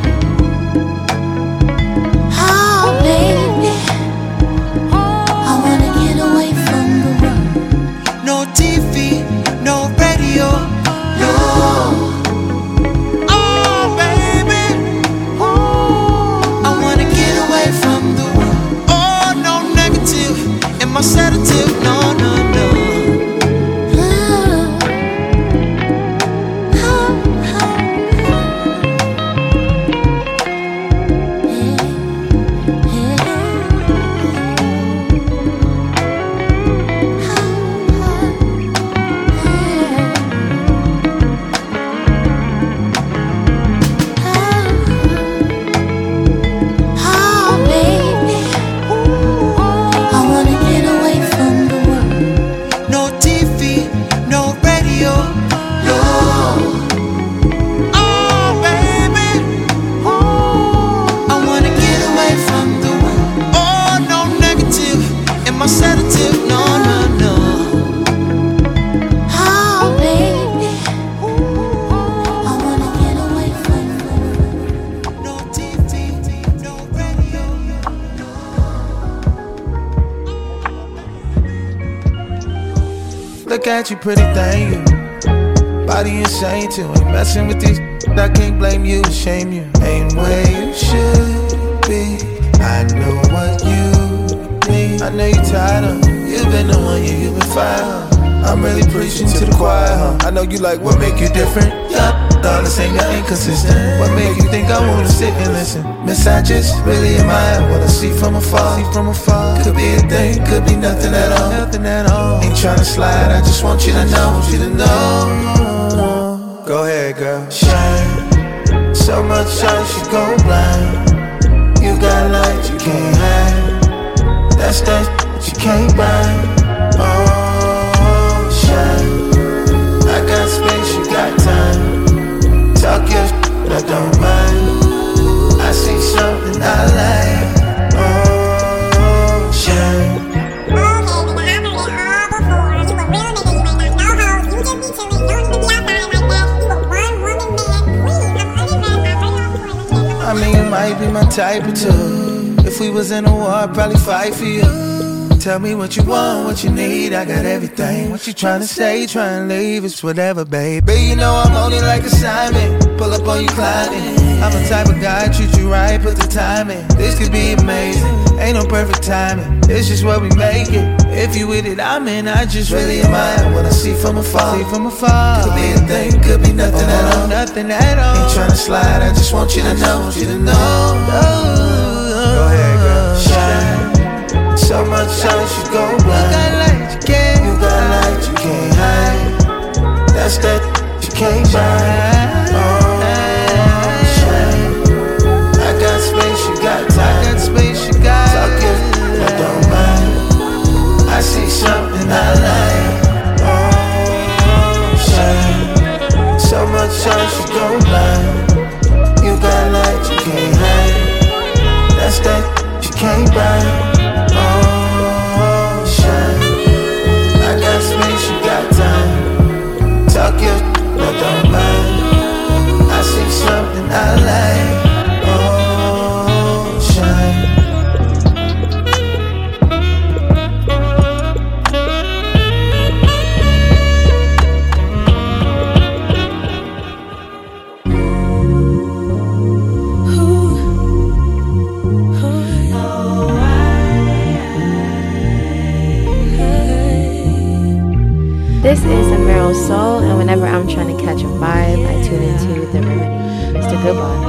Oh, baby, I wanna get away from the world. No T V, no radio, no. Oh, baby, I wanna get away from the world. Oh, no negative in my sedative, no, no, no. Oh, baby, I wanna get away from the world. No T V, no radio, no. Oh, baby, I wanna get away from the world. Oh, no negative in my sedative, no, no, no. Oh, baby, I wanna get away from the world. No T V, no radio, Look at you, pretty thing, you. Body insane too. Ain't messing with these. I can't blame you, shame you. Ain't where you should be. I know what you need. I know you tired of. You've been the one, yeah, you've been fine. Huh? I'm really preaching to the choir, huh? I know you like what make you different. Yeah, all the same, you're inconsistent. What make you think I wanna sit and listen? Miss, I just really admire what I see from afar. See from afar. Could be a thing, could be nothing at all. Nothing at all. Ain't tryna slide, I just want you to know. Want you to know. Go ahead, girl. Shine. So much shine, she go blind. You got light, you can't hide. That's that you can't buy. Oh, shine. I got space, you got time. Talk your shit, but I don't mind. I see something I like. Oh, shine. I mean, you might be my type or two. If we was in a war, I'd probably fight for you. Tell me what you want, what you need, I got everything. What you tryna say, tryna leave, it's whatever, babe. Babe, you know I'm only like assignment. Pull up on you climbing. I'm the type of guy, treat you right, put the time in. This could be amazing. Ain't no perfect timing, it's just what we make it. If you with it, I'm in, I just really admire what I see from afar. See from afar. Could be a thing, could be nothing oh, at all. Nothing at all. Ain't tryna slide, I just want you to know, want you to know. Go ahead, girl. Shine. So much shine, you go blind. You got light, you can't. You got light, you can't hide. That's that you can't buy. Oh. Space, you got time. I got space, you got talk it, but don't mind. I see something I like. Oh, shine. So much shine, you go blind. You got light, you can't hide. That's that you can't buy. Oh, shine. I got space, you got time. Talk it, but don't mind. I see something I like. This is a Meryl Soul, and whenever I'm trying to catch a vibe, I tune into The Remedy, Mister Goodbar.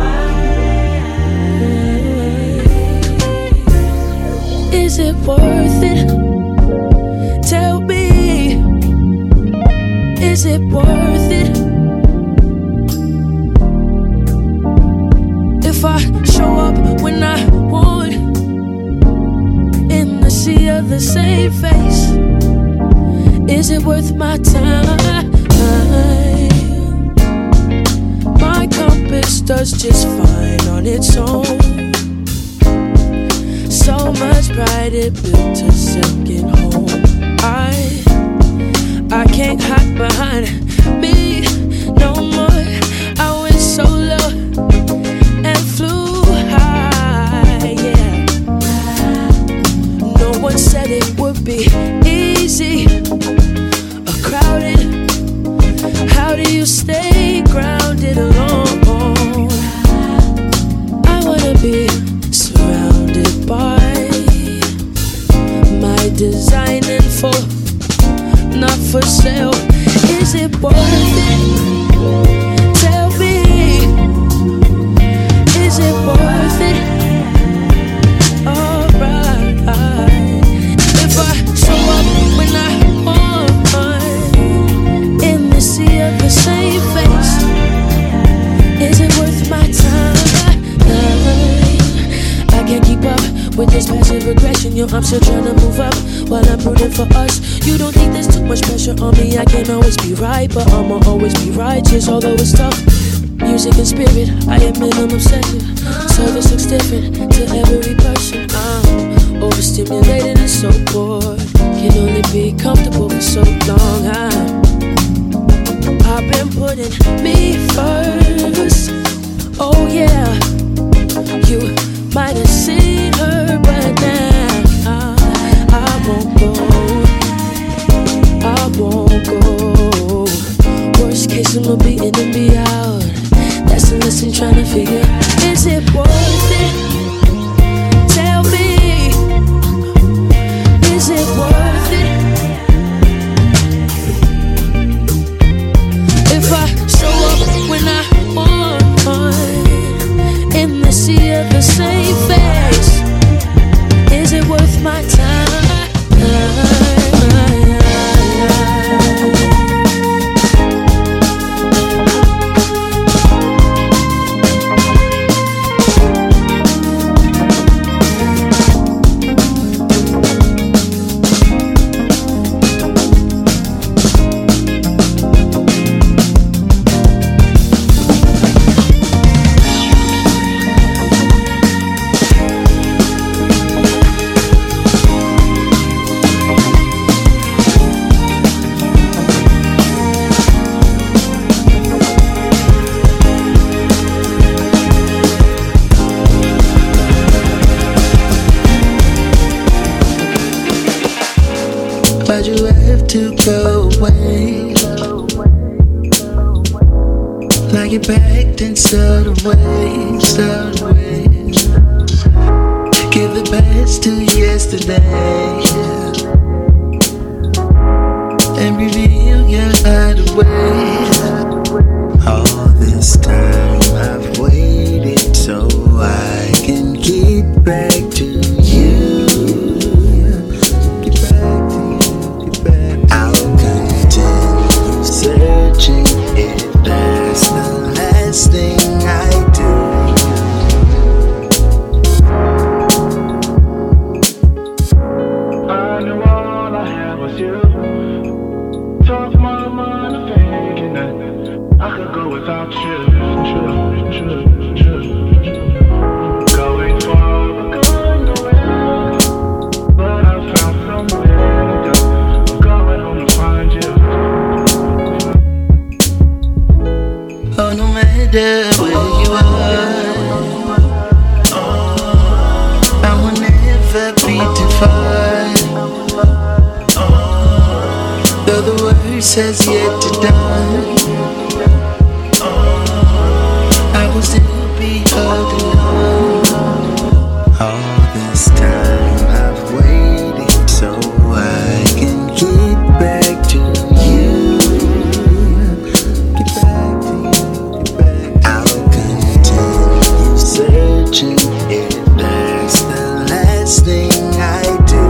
Is it worth it? Tell me, is it worth it? If I show up when I want, in the sea of the same face, is it worth my time? My compass does just fine on its own. So much pride it built a second home. I, I can't hide behind me no more. I went solo and flew high, yeah. No one said it would be easy. Crowded, how do you stay grounded alone? I wanna be surrounded by my designing for, not for sale. Is it worth it? Tell me, is it worth it? Alright, if I show up when I see of the same face, is it worth my time? I can't keep up with this passive aggression. Yo, I'm still trying to move up while I'm rooting for us. You don't think there's too much pressure on me? I can't always be right, but I'ma always be righteous, although it's tough. Music and spirit, I admit I'm obsessive. Service looks different to every person. I'm overstimulated and so bored. Can only be comfortable for so long. I'm I've been putting me first. Oh yeah, you might have seen her, but now I, I won't go. I won't go. Worst case, I'ma be in and be out. That's the lesson trying to figure. Is it worth it? Tell me, is it worth it? If I show up when I want, in the sea of the same face, is it worth my time? Why'd you have to go away? Like you packed in certain ways, certain ways. Give the past to yesterday and reveal your hideaway. All this time I've waited so I can get back to you. Get back to you, get back. I'll continue searching if that's the last thing I do. I knew all I had was you. Talk my mind of thinking that I could go without you. Going far, but going nowhere. But I found somewhere to go. I'm going home to find you. Oh, no matter where you are, I will never be too far. Though the worst has yet to die, I will still be holding on. All this time I've waited so I can get back to you. Get back to you, get back. I'll continue searching if that's the last thing I do.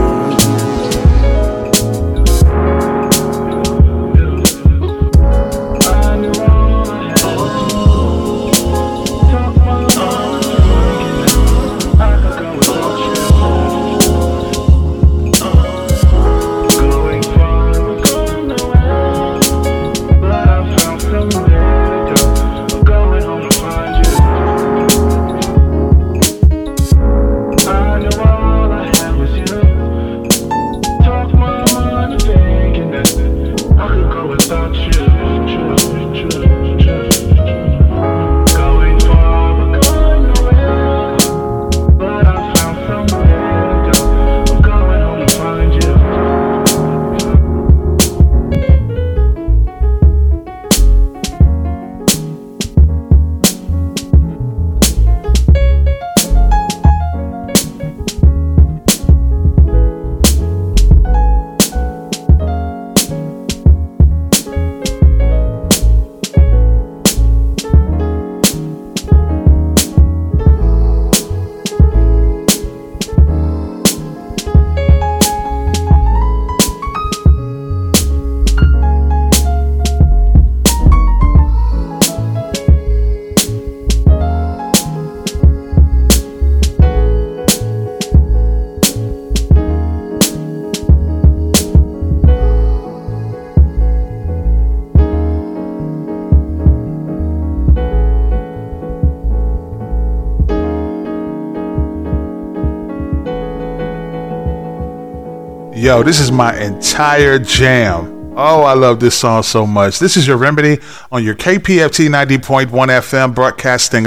Yo, this is my entire jam. Oh, I love this song so much. This is your Remedy on your K P F T ninety point one F M, broadcasting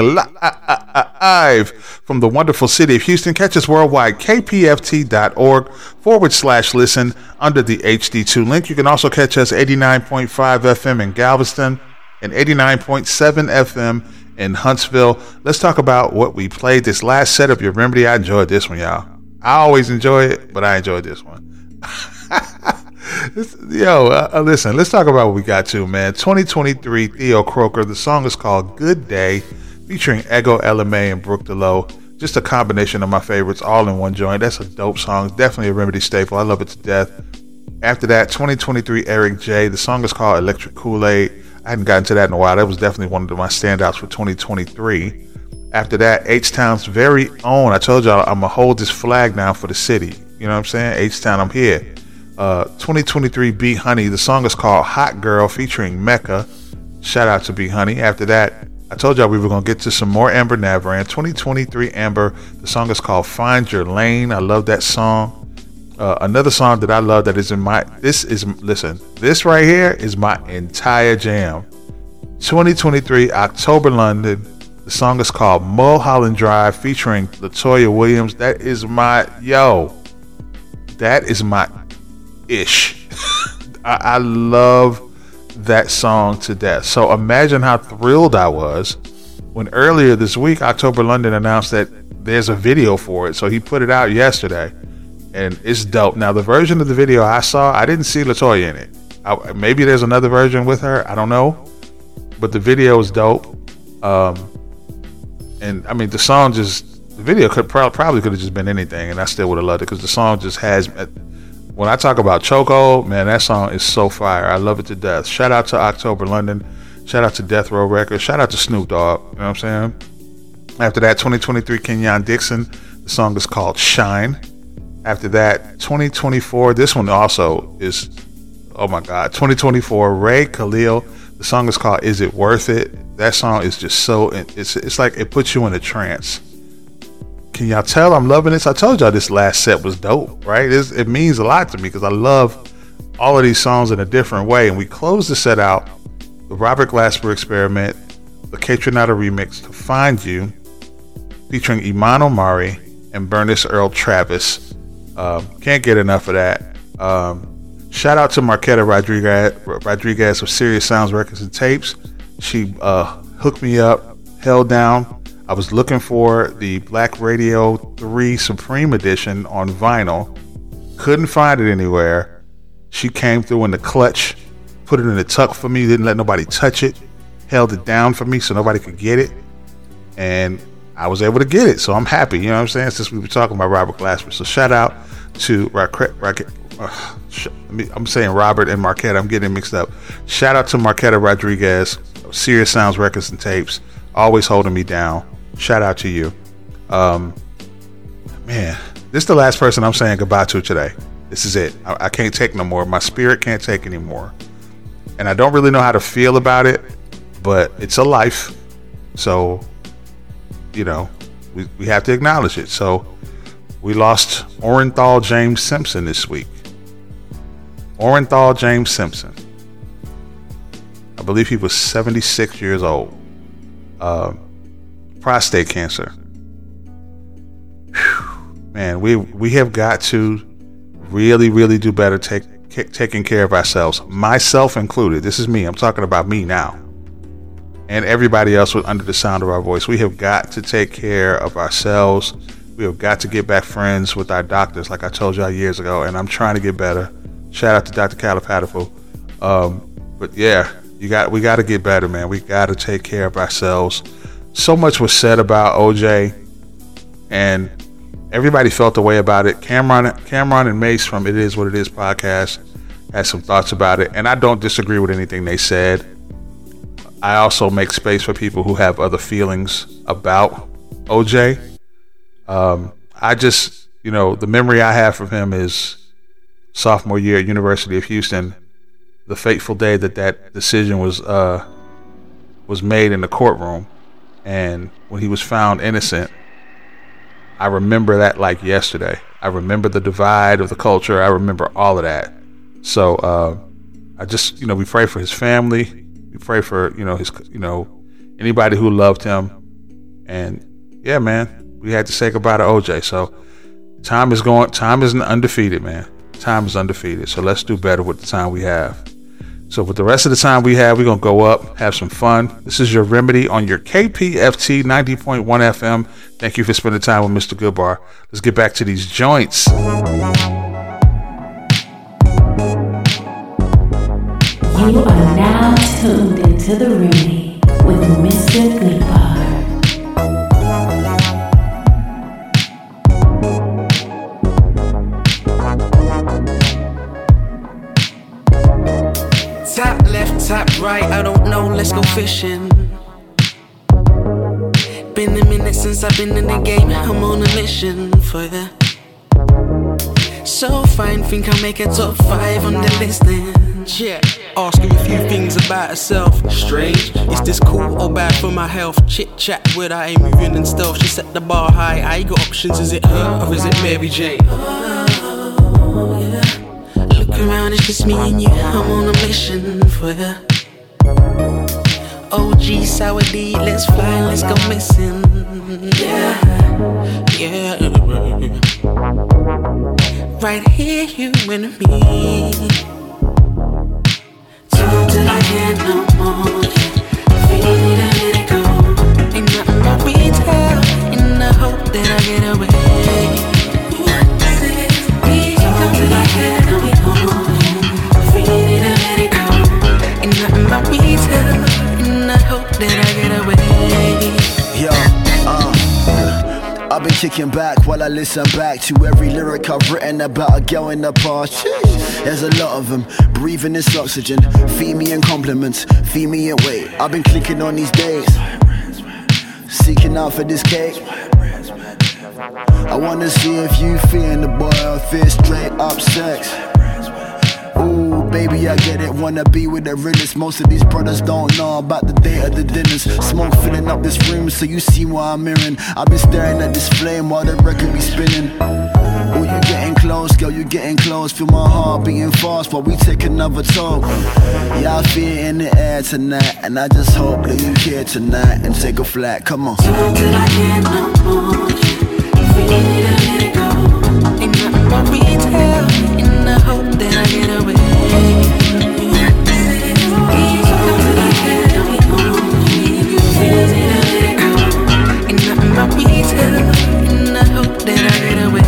live from the wonderful city of Houston. Catch us worldwide, k p f t dot org forward slash listen under the H D two link. You can also catch us eighty-nine point five F M in Galveston and eighty-nine point seven F M in Huntsville. Let's talk about what we played this last set of your Remedy. I enjoyed this one, y'all. I always enjoy it, but I enjoyed this one. Yo, uh, listen, let's talk about what we got to, man. twenty twenty-three Theo Croker. The song is called Good Day, featuring Ego, Ella May, and Brooke DeLoe. Just a combination of my favorites all in one joint. That's a dope song. Definitely a Remedy staple. I love it to death. After that, twenty twenty-three Eric J. The song is called Electric Kool-Aid. I hadn't gotten to that in a while. That was definitely one of my standouts for twenty twenty-three. After that, H-Town's very own. I told y'all I'm going to hold this flag down for the city. You know what I'm saying? H-Town, I'm here. Uh, twenty twenty-three B Honey. The song is called Hot Girl, featuring Mecca. Shout out to B Honey. After that, I told y'all we were going to get to some more Amber Navaran. twenty twenty-three Amber. The song is called Find Your Lane. I love that song. Uh, another song that I love that is in my, this is, listen, this right here is my entire jam. twenty twenty-three October London. The song is called Mulholland Drive, featuring Latoya Williams. That is my, yo, that is my ish. I, I love that song to death. So imagine how thrilled I was when earlier this week October London announced that there's a video for it. So he put it out yesterday, and it's dope. Now, the version of the video I saw, I didn't see LaToya in it. I, maybe there's another version with her. I don't know. But the video is dope. Um, and, I mean, the song just, the video could pro- probably could have just been anything, and I still would have loved it because the song just has, when I talk about Chokehold, man, that song is so fire. I love it to death. Shout out to October London. Shout out to Death Row Records. Shout out to Snoop Dogg. You know what I'm saying? After that, twenty twenty-three Kenyon Dixon. The song is called Shine. After that, twenty twenty-four. This one also is, oh my God, twenty twenty-four Ray Khalil. The song is called Is It Worth It? That song is just so, it's it's like it puts you in a trance. Can y'all tell I'm loving this? I told y'all this last set was dope, right? It's, it means a lot to me because I love all of these songs in a different way. And we closed the set out, the Robert Glasper Experiment, the Kaytranada remix, To Find You, featuring Iman Omari and Bernice Earl Travis. Um, can't get enough of that. Um, shout out to Marquetta Rodriguez, Rodriguez of Serious Sounds Records and Tapes. She uh, hooked me up, held down. I was looking for the Black Radio three Supreme Edition on vinyl. Couldn't find it anywhere. She came through in the clutch, put it in the tuck for me, didn't let nobody touch it, held it down for me so nobody could get it. And I was able to get it, so I'm happy, you know what I'm saying, since we were talking about Robert Glasper. So shout out to Rocket, Rocket, uh, I'm saying Robert and Marquetta, I'm getting mixed up. Shout out to Marquetta Rodriguez, Serious Sounds Records and Tapes, always holding me down. Shout out to you. Um, man, this is the last person I'm saying goodbye to today. This is it. I, I can't take no more. My spirit can't take anymore. And I don't really know how to feel about it, but it's a life. So, you know, we, we have to acknowledge it. So we lost Orenthal James Simpson this week. Orenthal James Simpson. I believe he was seventy-six years old. Uh, prostate cancer. Whew. Man, we we have got to really, really do better take, take, taking care of ourselves. Myself included. This is me. I'm talking about me now. And everybody else under the sound of our voice. We have got to take care of ourselves. We have got to get back friends with our doctors, like I told y'all years ago. And I'm trying to get better. Shout out to Doctor Calipatifu. Um, but yeah, you got we got to get better, man. We got to take care of ourselves. So much was said about O J, and everybody felt the way about it. Cameron, Cameron and Mace from It Is What It Is podcast had some thoughts about it, and I don't disagree with anything they said. I also make space for people who have other feelings about O J. Um, I just, you know, the memory I have from him is sophomore year at University of Houston, the fateful day that that decision was uh, was made in the courtroom, and when he was found innocent. I remember that like yesterday. I remember the divide of the culture. I remember all of that. So uh, I just, you know, we pray for his family. We pray for, you know, his, you know, anybody who loved him. And yeah, man, we had to say goodbye to O J. So time is going. Time is undefeated, man. Time is undefeated. So let's do better with the time we have. So with the rest of the time we have, we're going to go up, have some fun. This is your Remedy on your K P F T ninety point one F M. Thank you for spending time with Mister Goodbar. Let's get back to these joints. You are now tuned into the Remedy with Mister Goodbar. Top left, top right, I don't know, let's go fishing. Been a minute since I've been in the game, I'm on a mission for ya. So fine, think I'll make a top five on the list then. Yeah, ask her a few things about herself. Strange, is this cool or bad for my health? Chit chat with her, ain't moving in stealth. She set the bar high, I got options, is it her or is it Mary J? Oh, yeah. Look around, it's just me and you, I'm on a mission for ya. O G, sour D, let's fly, let's go missing. Yeah, yeah. Right here, you and me. Till till I can't no more. Feel it, I let it go. Ain't nothing but we tell in the hope that that I get away. Each come till I can, I'll be home. Free to let it go. Ain't nothing but retail, and I hope that I get away. Yo, uh. I've been kicking back while I listen back to every lyric I've written about a girl in the past. There's a lot of them, breathing this oxygen. Feed me in compliments, feed me in weight. I've been clicking on these days, seeking out for this cake. I wanna see if you feeling the boy or feel straight up sex. Ooh, baby, I get it, wanna be with the realest. Most of these brothers don't know about the date of the dinners. Smoke filling up this room so you see what I'm hearing. I've been staring at this flame while the record be spinning. Ooh, you getting close, girl, you getting close. Feel my heart beating fast while we take another talk. Yeah, I feel it in the air tonight, and I just hope that you care tonight and take a flight, come on. Till I can't no more. Free to let it go. Ain't nothing but retail, and I hope that I get away. Each come till I can, I'll be home. Free to let it go. Ain't nothing but retail, and I hope that I get away.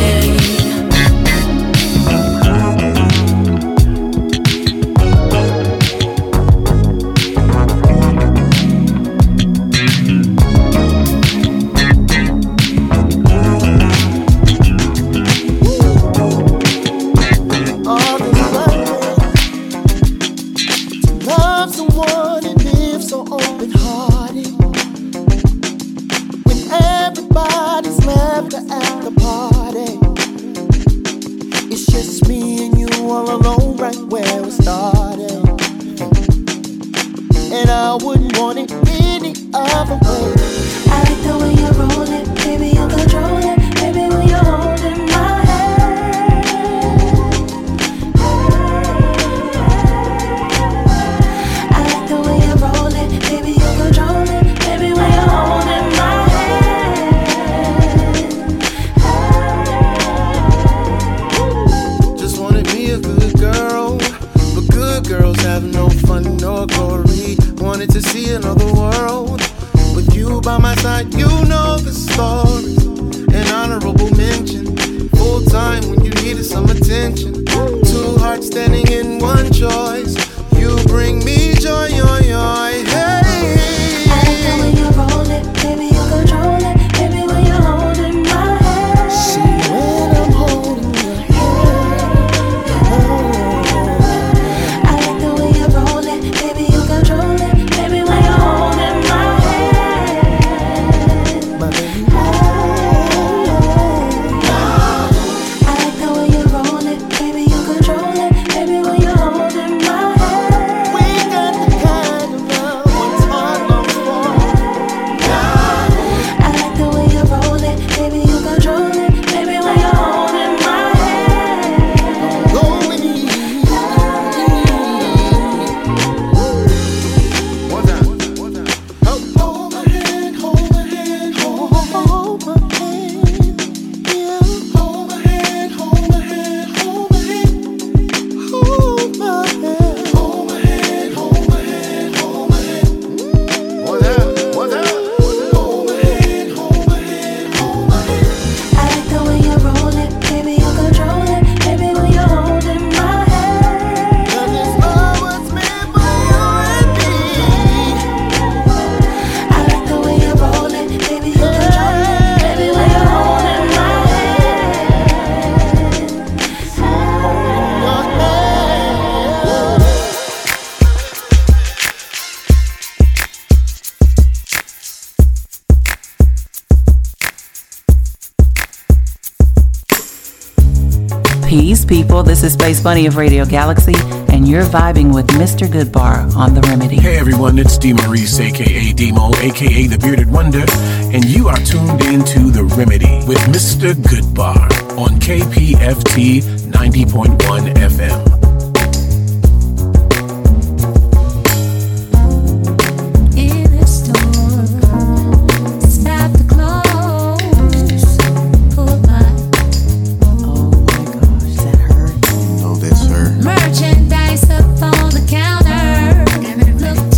Peace, people. This is Space Bunny of Radio Galaxy, and you're vibing with Mister Goodbar on The Remedy. Hey, everyone. It's D. Maurice, a k a. Demo, a k a. The Bearded Wonder, and you are tuned in to The Remedy with Mister Goodbar on K P F T ninety point one F M.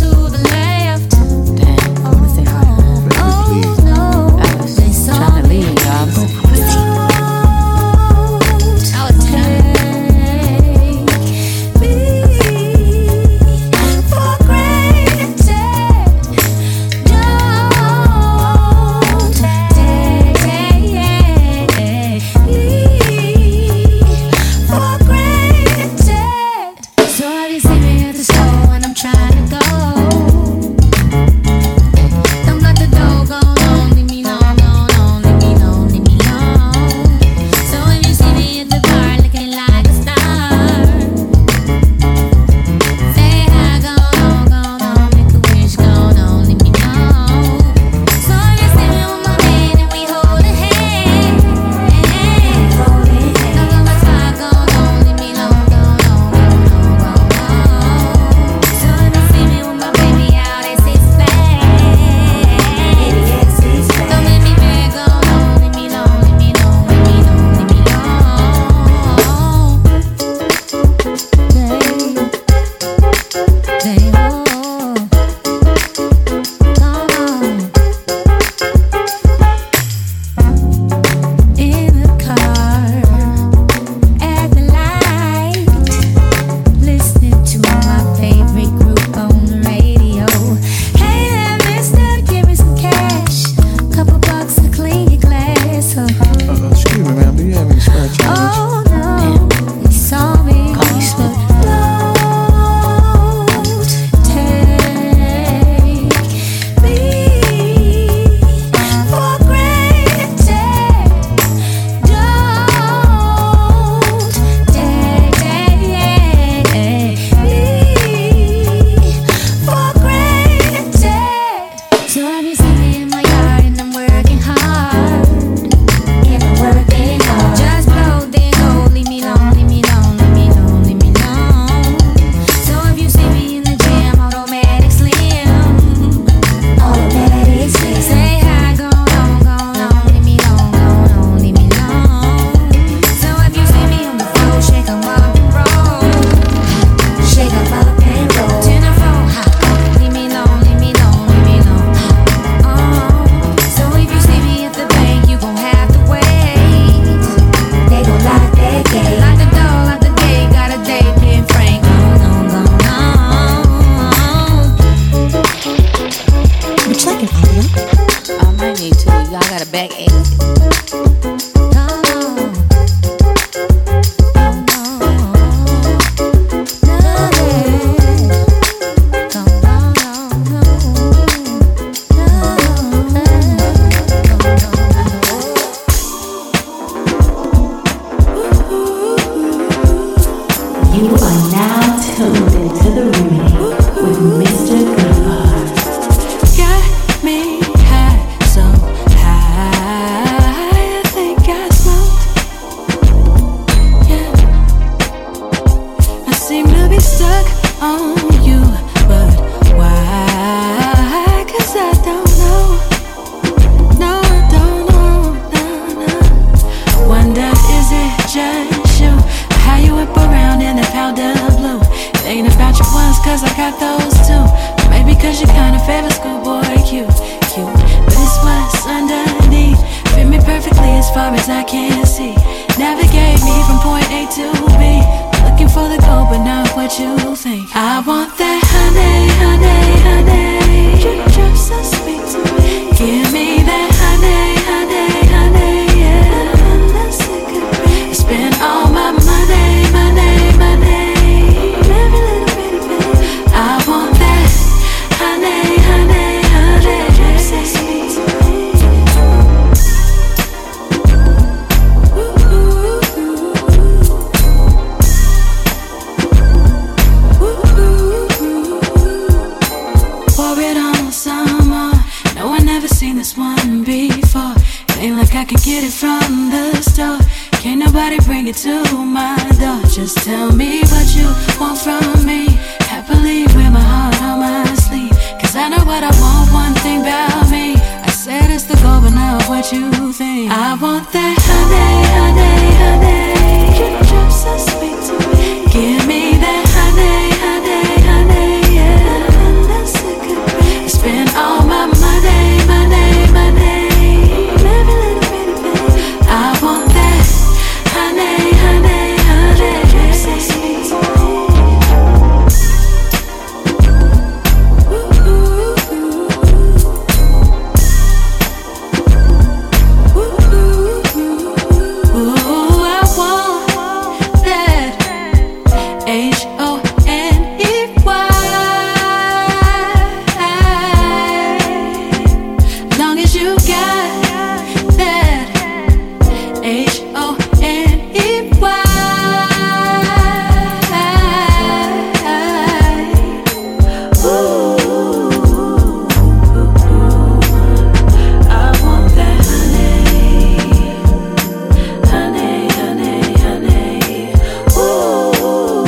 Leave. back at it. You are now tuned into the remedy with Mister Goodbar. Got me high, so high, I think I smoked. Yeah, I seem to be stuck on you, but why? 'Cause I don't know. No, I don't know. No, no. Wonder, is it just you? How you whip around in that powder blue? It ain't about your ones, 'cause I got those too. Maybe 'cause you kinda favor schoolboy cute, cute. But it's what's underneath. Fit me perfectly as far as I can see. Navigate me from point A to B. Looking for the gold, but not what you think. I want that honey, honey, honey. Drip, drip, so sweet to me. Give me that honey, honey, honey, yeah. Spend all my money, money, money. Every little bitty bit. I want that honey, honey, honey. Drip, so sweet to me. Pour it on summer. No, I never seen this one before. It ain't like I could get it from the store. Can't nobody bring it to my door. Just tell me what you want from me. Happily wear my heart on my sleeve. 'Cause I know what I want, one thing about me. I said it's the goal, but not what you think. I want that honey, honey, honey. Drip, drip, so sweet to me. Give me that honey, honey, honey, yeah. Spend all my money, money, money. Every little bitty bit. I want that honey, honey, honey. Drip, so sweet to me. Ooh, I want that H O N E Y. Long as you got that H O N E Y. Ooh, I want that honey, honey, honey, honey. Ooh,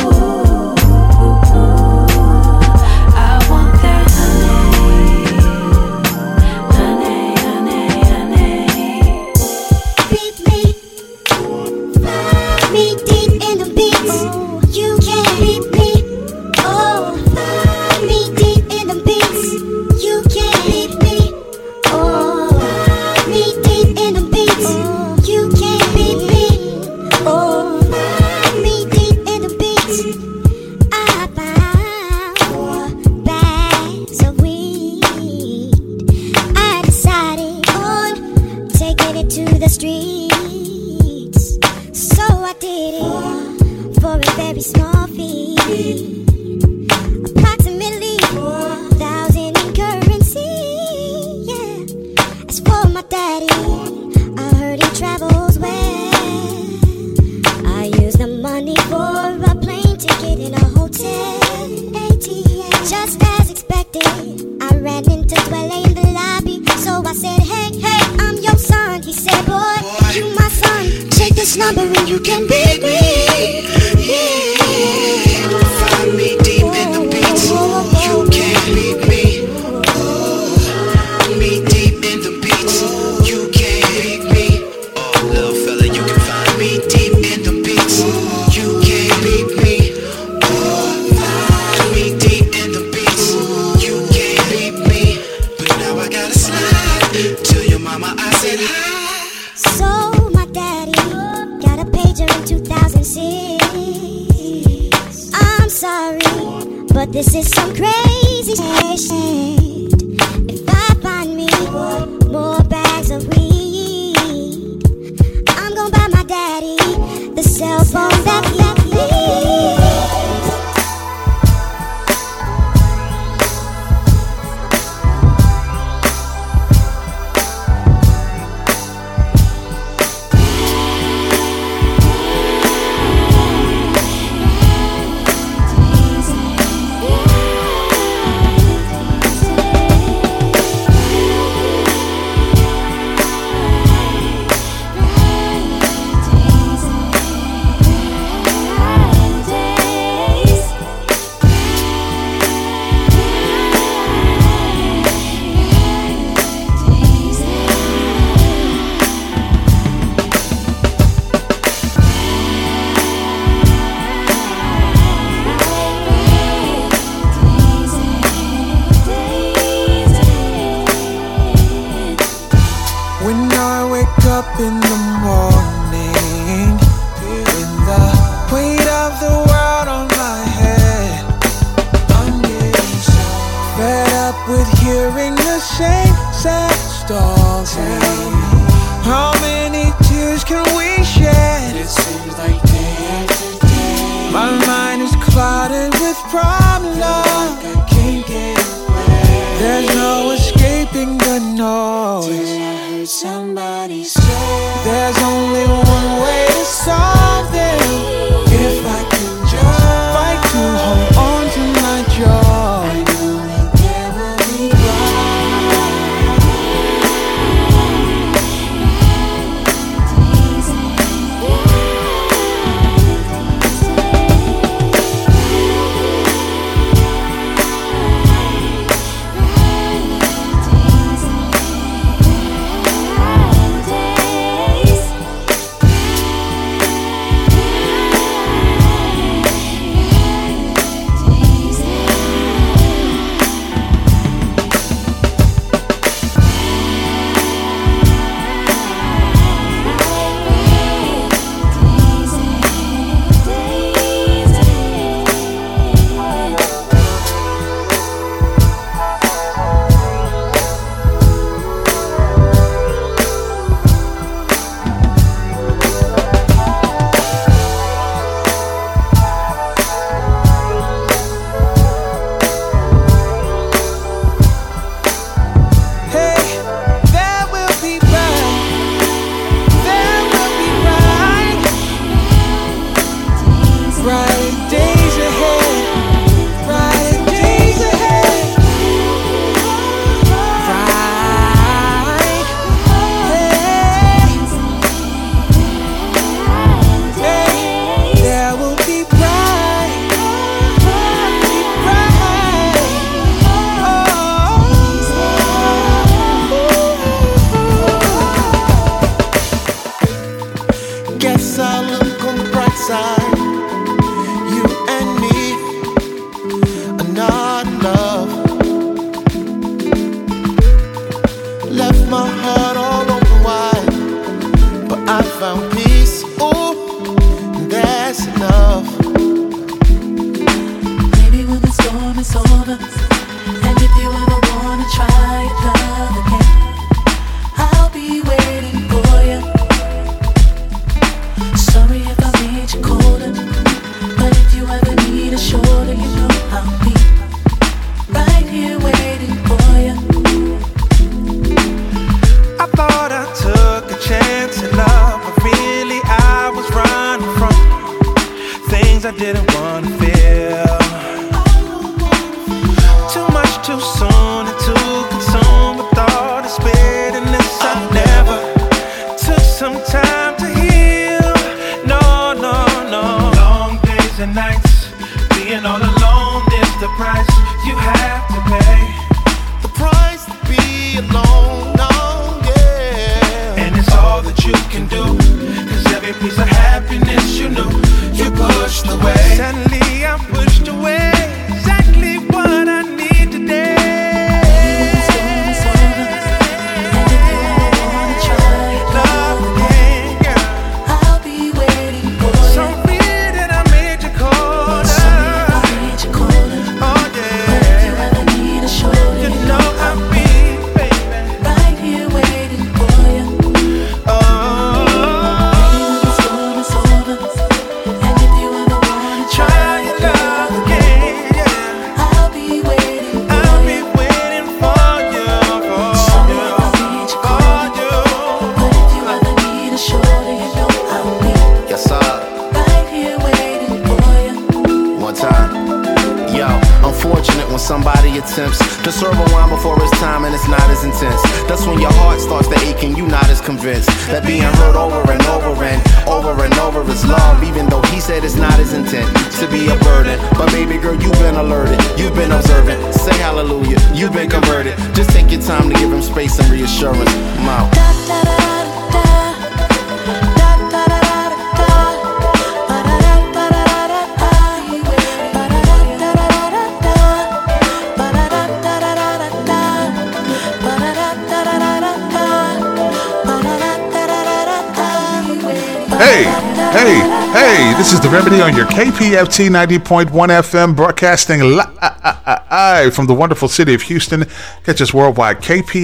I want that honey, honey, honey, honey. Beat me, me deep in the beats. You can't beat me. Oh, me deep in the beats. You can't beat me. Oh, me deep in the beats. You can't beat me. Oh, me deep in the beats. I found four bags of weed. I decided on taking it to the streets. So I did it for a very small fee. Approximately four thousand in currency. Yeah. As for my daddy, I heard he travels well. I used the money for a plane ticket and a hotel A T M. Just as expected, I ran into Dwelle in the lobby. So I said, hey, hey, I'm your son. He said, boy, you my son. Take this number and you can beat me. Yeah. Find me deep in the beats. You can't beat me. Oh, me deep in the beats. You can't beat me. Oh, little fella, you can find me deep in the beats. You can't beat me. Oh, me deep in the beats. You can't beat me. But now I gotta slide. Tell your mama I said hi. So my daddy got a pager in two thousand six. I'm sorry, but this is some crazy shit. If I find me more bags of weed, cell phone that let me. In the morning, with the weight of the world on my head, I'm getting so fed up with hearing the same sad story. How many tears can we shed? It seems like day after day. My mind is clouded with problems. I can't get away. There's no escaping the noise. Somebody say there's only one way to solve them. If I can just fight to hold on to my joy, I know that there will be time. Yo, unfortunate when somebody attempts to serve a wine before it's time and it's not as intense. That's when your heart starts to ache and you not as convinced that being hurt over and over and over and over is love, even though he said it's not his intent to be a burden. But baby girl, you've been alerted, you've been observant. Say hallelujah, you've been converted. Just take your time to give him space and reassurance. I'm out. Hey, hey, hey, this is The Remedy on your K P F T ninety point one F M, broadcasting live from the wonderful city of Houston. Catch us worldwide,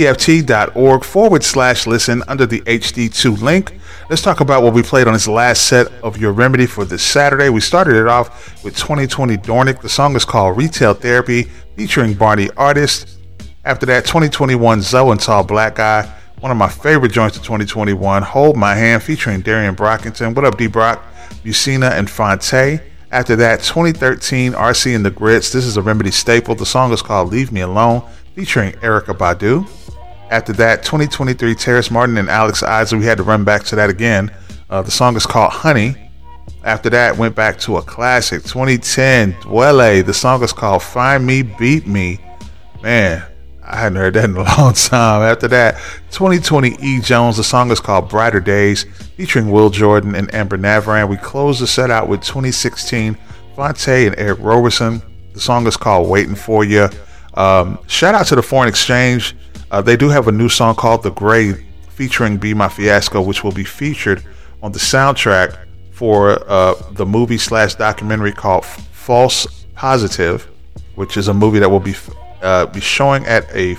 kpft.org forward slash listen under the H D two link. Let's talk about what we played on this last set of Your Remedy for this Saturday. We started it off with twenty twenty Dornick. The song is called Retail Therapy, featuring Barney Artist. After that, twenty twenty-one Zoe and Tall Black Guy. One of my favorite joints of twenty twenty-one, Hold My Hand, featuring Darian Brockington. What up, D-Brock? Bucina and Fonte. After that, twenty thirteen R C and the Grits. This is a Remedy staple. The song is called Leave Me Alone, featuring Erykah Badu. After that, twenty twenty-three Terrace Martin and Alex Isley. We had to run back to that again. Uh, the song is called Honey. After that, went back to a classic, twenty ten Dwele. The song is called Find Me, Beat Me. Man, I hadn't heard that in a long time. After that, twenty twenty E. Jones. The song is called Brighter Days, featuring Will Jordan and Amber Navaran. We closed the set out with twenty sixteen Fonte and Eric Roberson. The song is called Waiting For You. Um, shout out to the Foreign Exchange. Uh, they do have a new song called The Grade, featuring Be My Fiasco, which will be featured on the soundtrack for uh, the movie slash documentary called False Positive, which is a movie that will be Uh, be showing at a,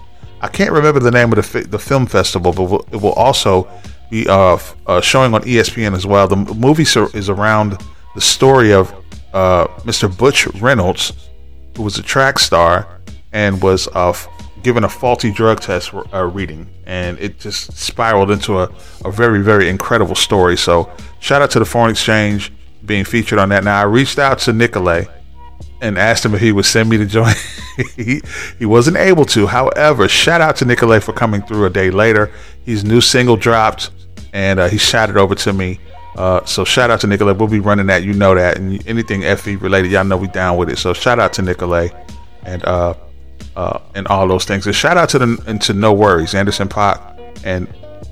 I can't remember the name of the fi- the film festival, but will, it will also be uh, f- uh, showing on E S P N as well. The m- movie so- is around the story of uh, Mister Butch Reynolds, who was a track star and was uh, f- given a faulty drug test uh, reading, and it just spiraled into a, a very, very incredible story. So shout out to the Foreign Exchange being featured on that. Now, I reached out to Nicolay and asked him if he would send me the joint. he, he wasn't able to. However, shout out to Nicolay for coming through a day later. His new single dropped, and uh, he shot it over to me. Uh, so shout out to Nicolay. We'll be running that. You know that. And anything F E related, y'all know we down with it. So shout out to Nicolay and uh, uh, and all those things. And shout out to the and to No Worries, Anderson Paak, and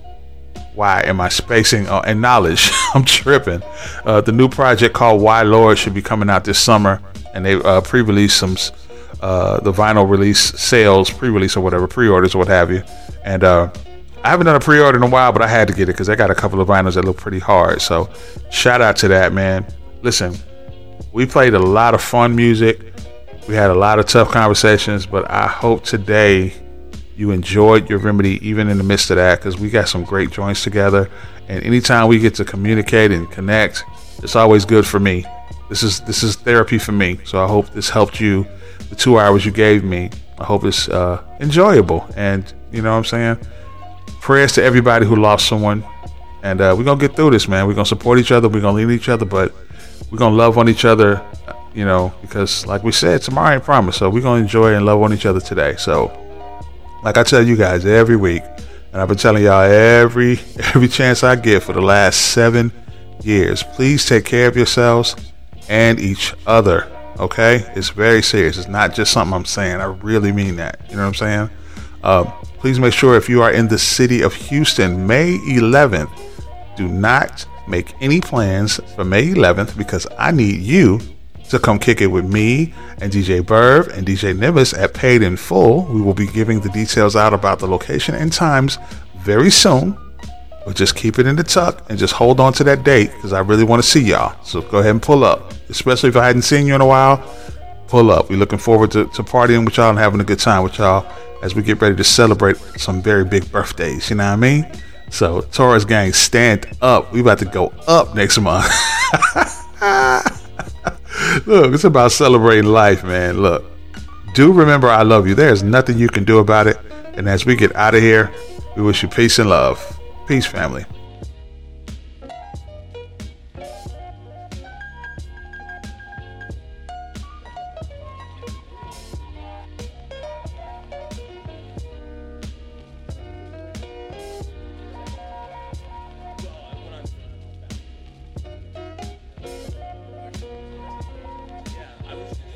why am I spacing? Uh, and Knowledge. I'm tripping. Uh, the new project called Why Lord should be coming out this summer. And they uh, pre-released some, uh, the vinyl release sales, pre-release or whatever, pre-orders or what have you. And uh, I haven't done a pre-order in a while, but I had to get it because I got a couple of vinyls that look pretty hard. So shout out to that, man. Listen, we played a lot of fun music. We had a lot of tough conversations, but I hope today you enjoyed Your Remedy even in the midst of that, because we got some great joints together. And anytime we get to communicate and connect, it's always good for me. This is this is therapy for me, so I hope this helped you. The two hours you gave me, I hope it's uh, enjoyable. And you know what I'm saying? Prayers to everybody who lost someone. And uh, we're going to get through this, man. We're going to support each other. We're going to lead each other, but we're going to love on each other, you know, because like we said, tomorrow ain't promised. So we're going to enjoy and love on each other today. So like I tell you guys every week, and I've been telling y'all every every chance I get for the last seven years, please take care of yourselves and each other. Okay, it's very serious. It's not just something I'm saying. I really mean that. You know what I'm saying? Uh, please make sure if you are in the city of Houston, May eleventh, do not make any plans for May eleventh, because I need you to come kick it with me and D J Burv and D J Nimbus at Paid in Full. We will be giving the details out about the location and times very soon. But just keep it in the tuck and just hold on to that date, because I really want to see y'all. So go ahead and pull up. Especially if I hadn't seen you in a while, pull up. We're looking forward to, to partying with y'all and having a good time with y'all as we get ready to celebrate some very big birthdays. You know what I mean? So Taurus gang, stand up. We about to go up next month. Look, it's about celebrating life, man. Look, do remember I love you. There's nothing you can do about it. And as we get out of here, we wish you peace and love. Peace, family. Let me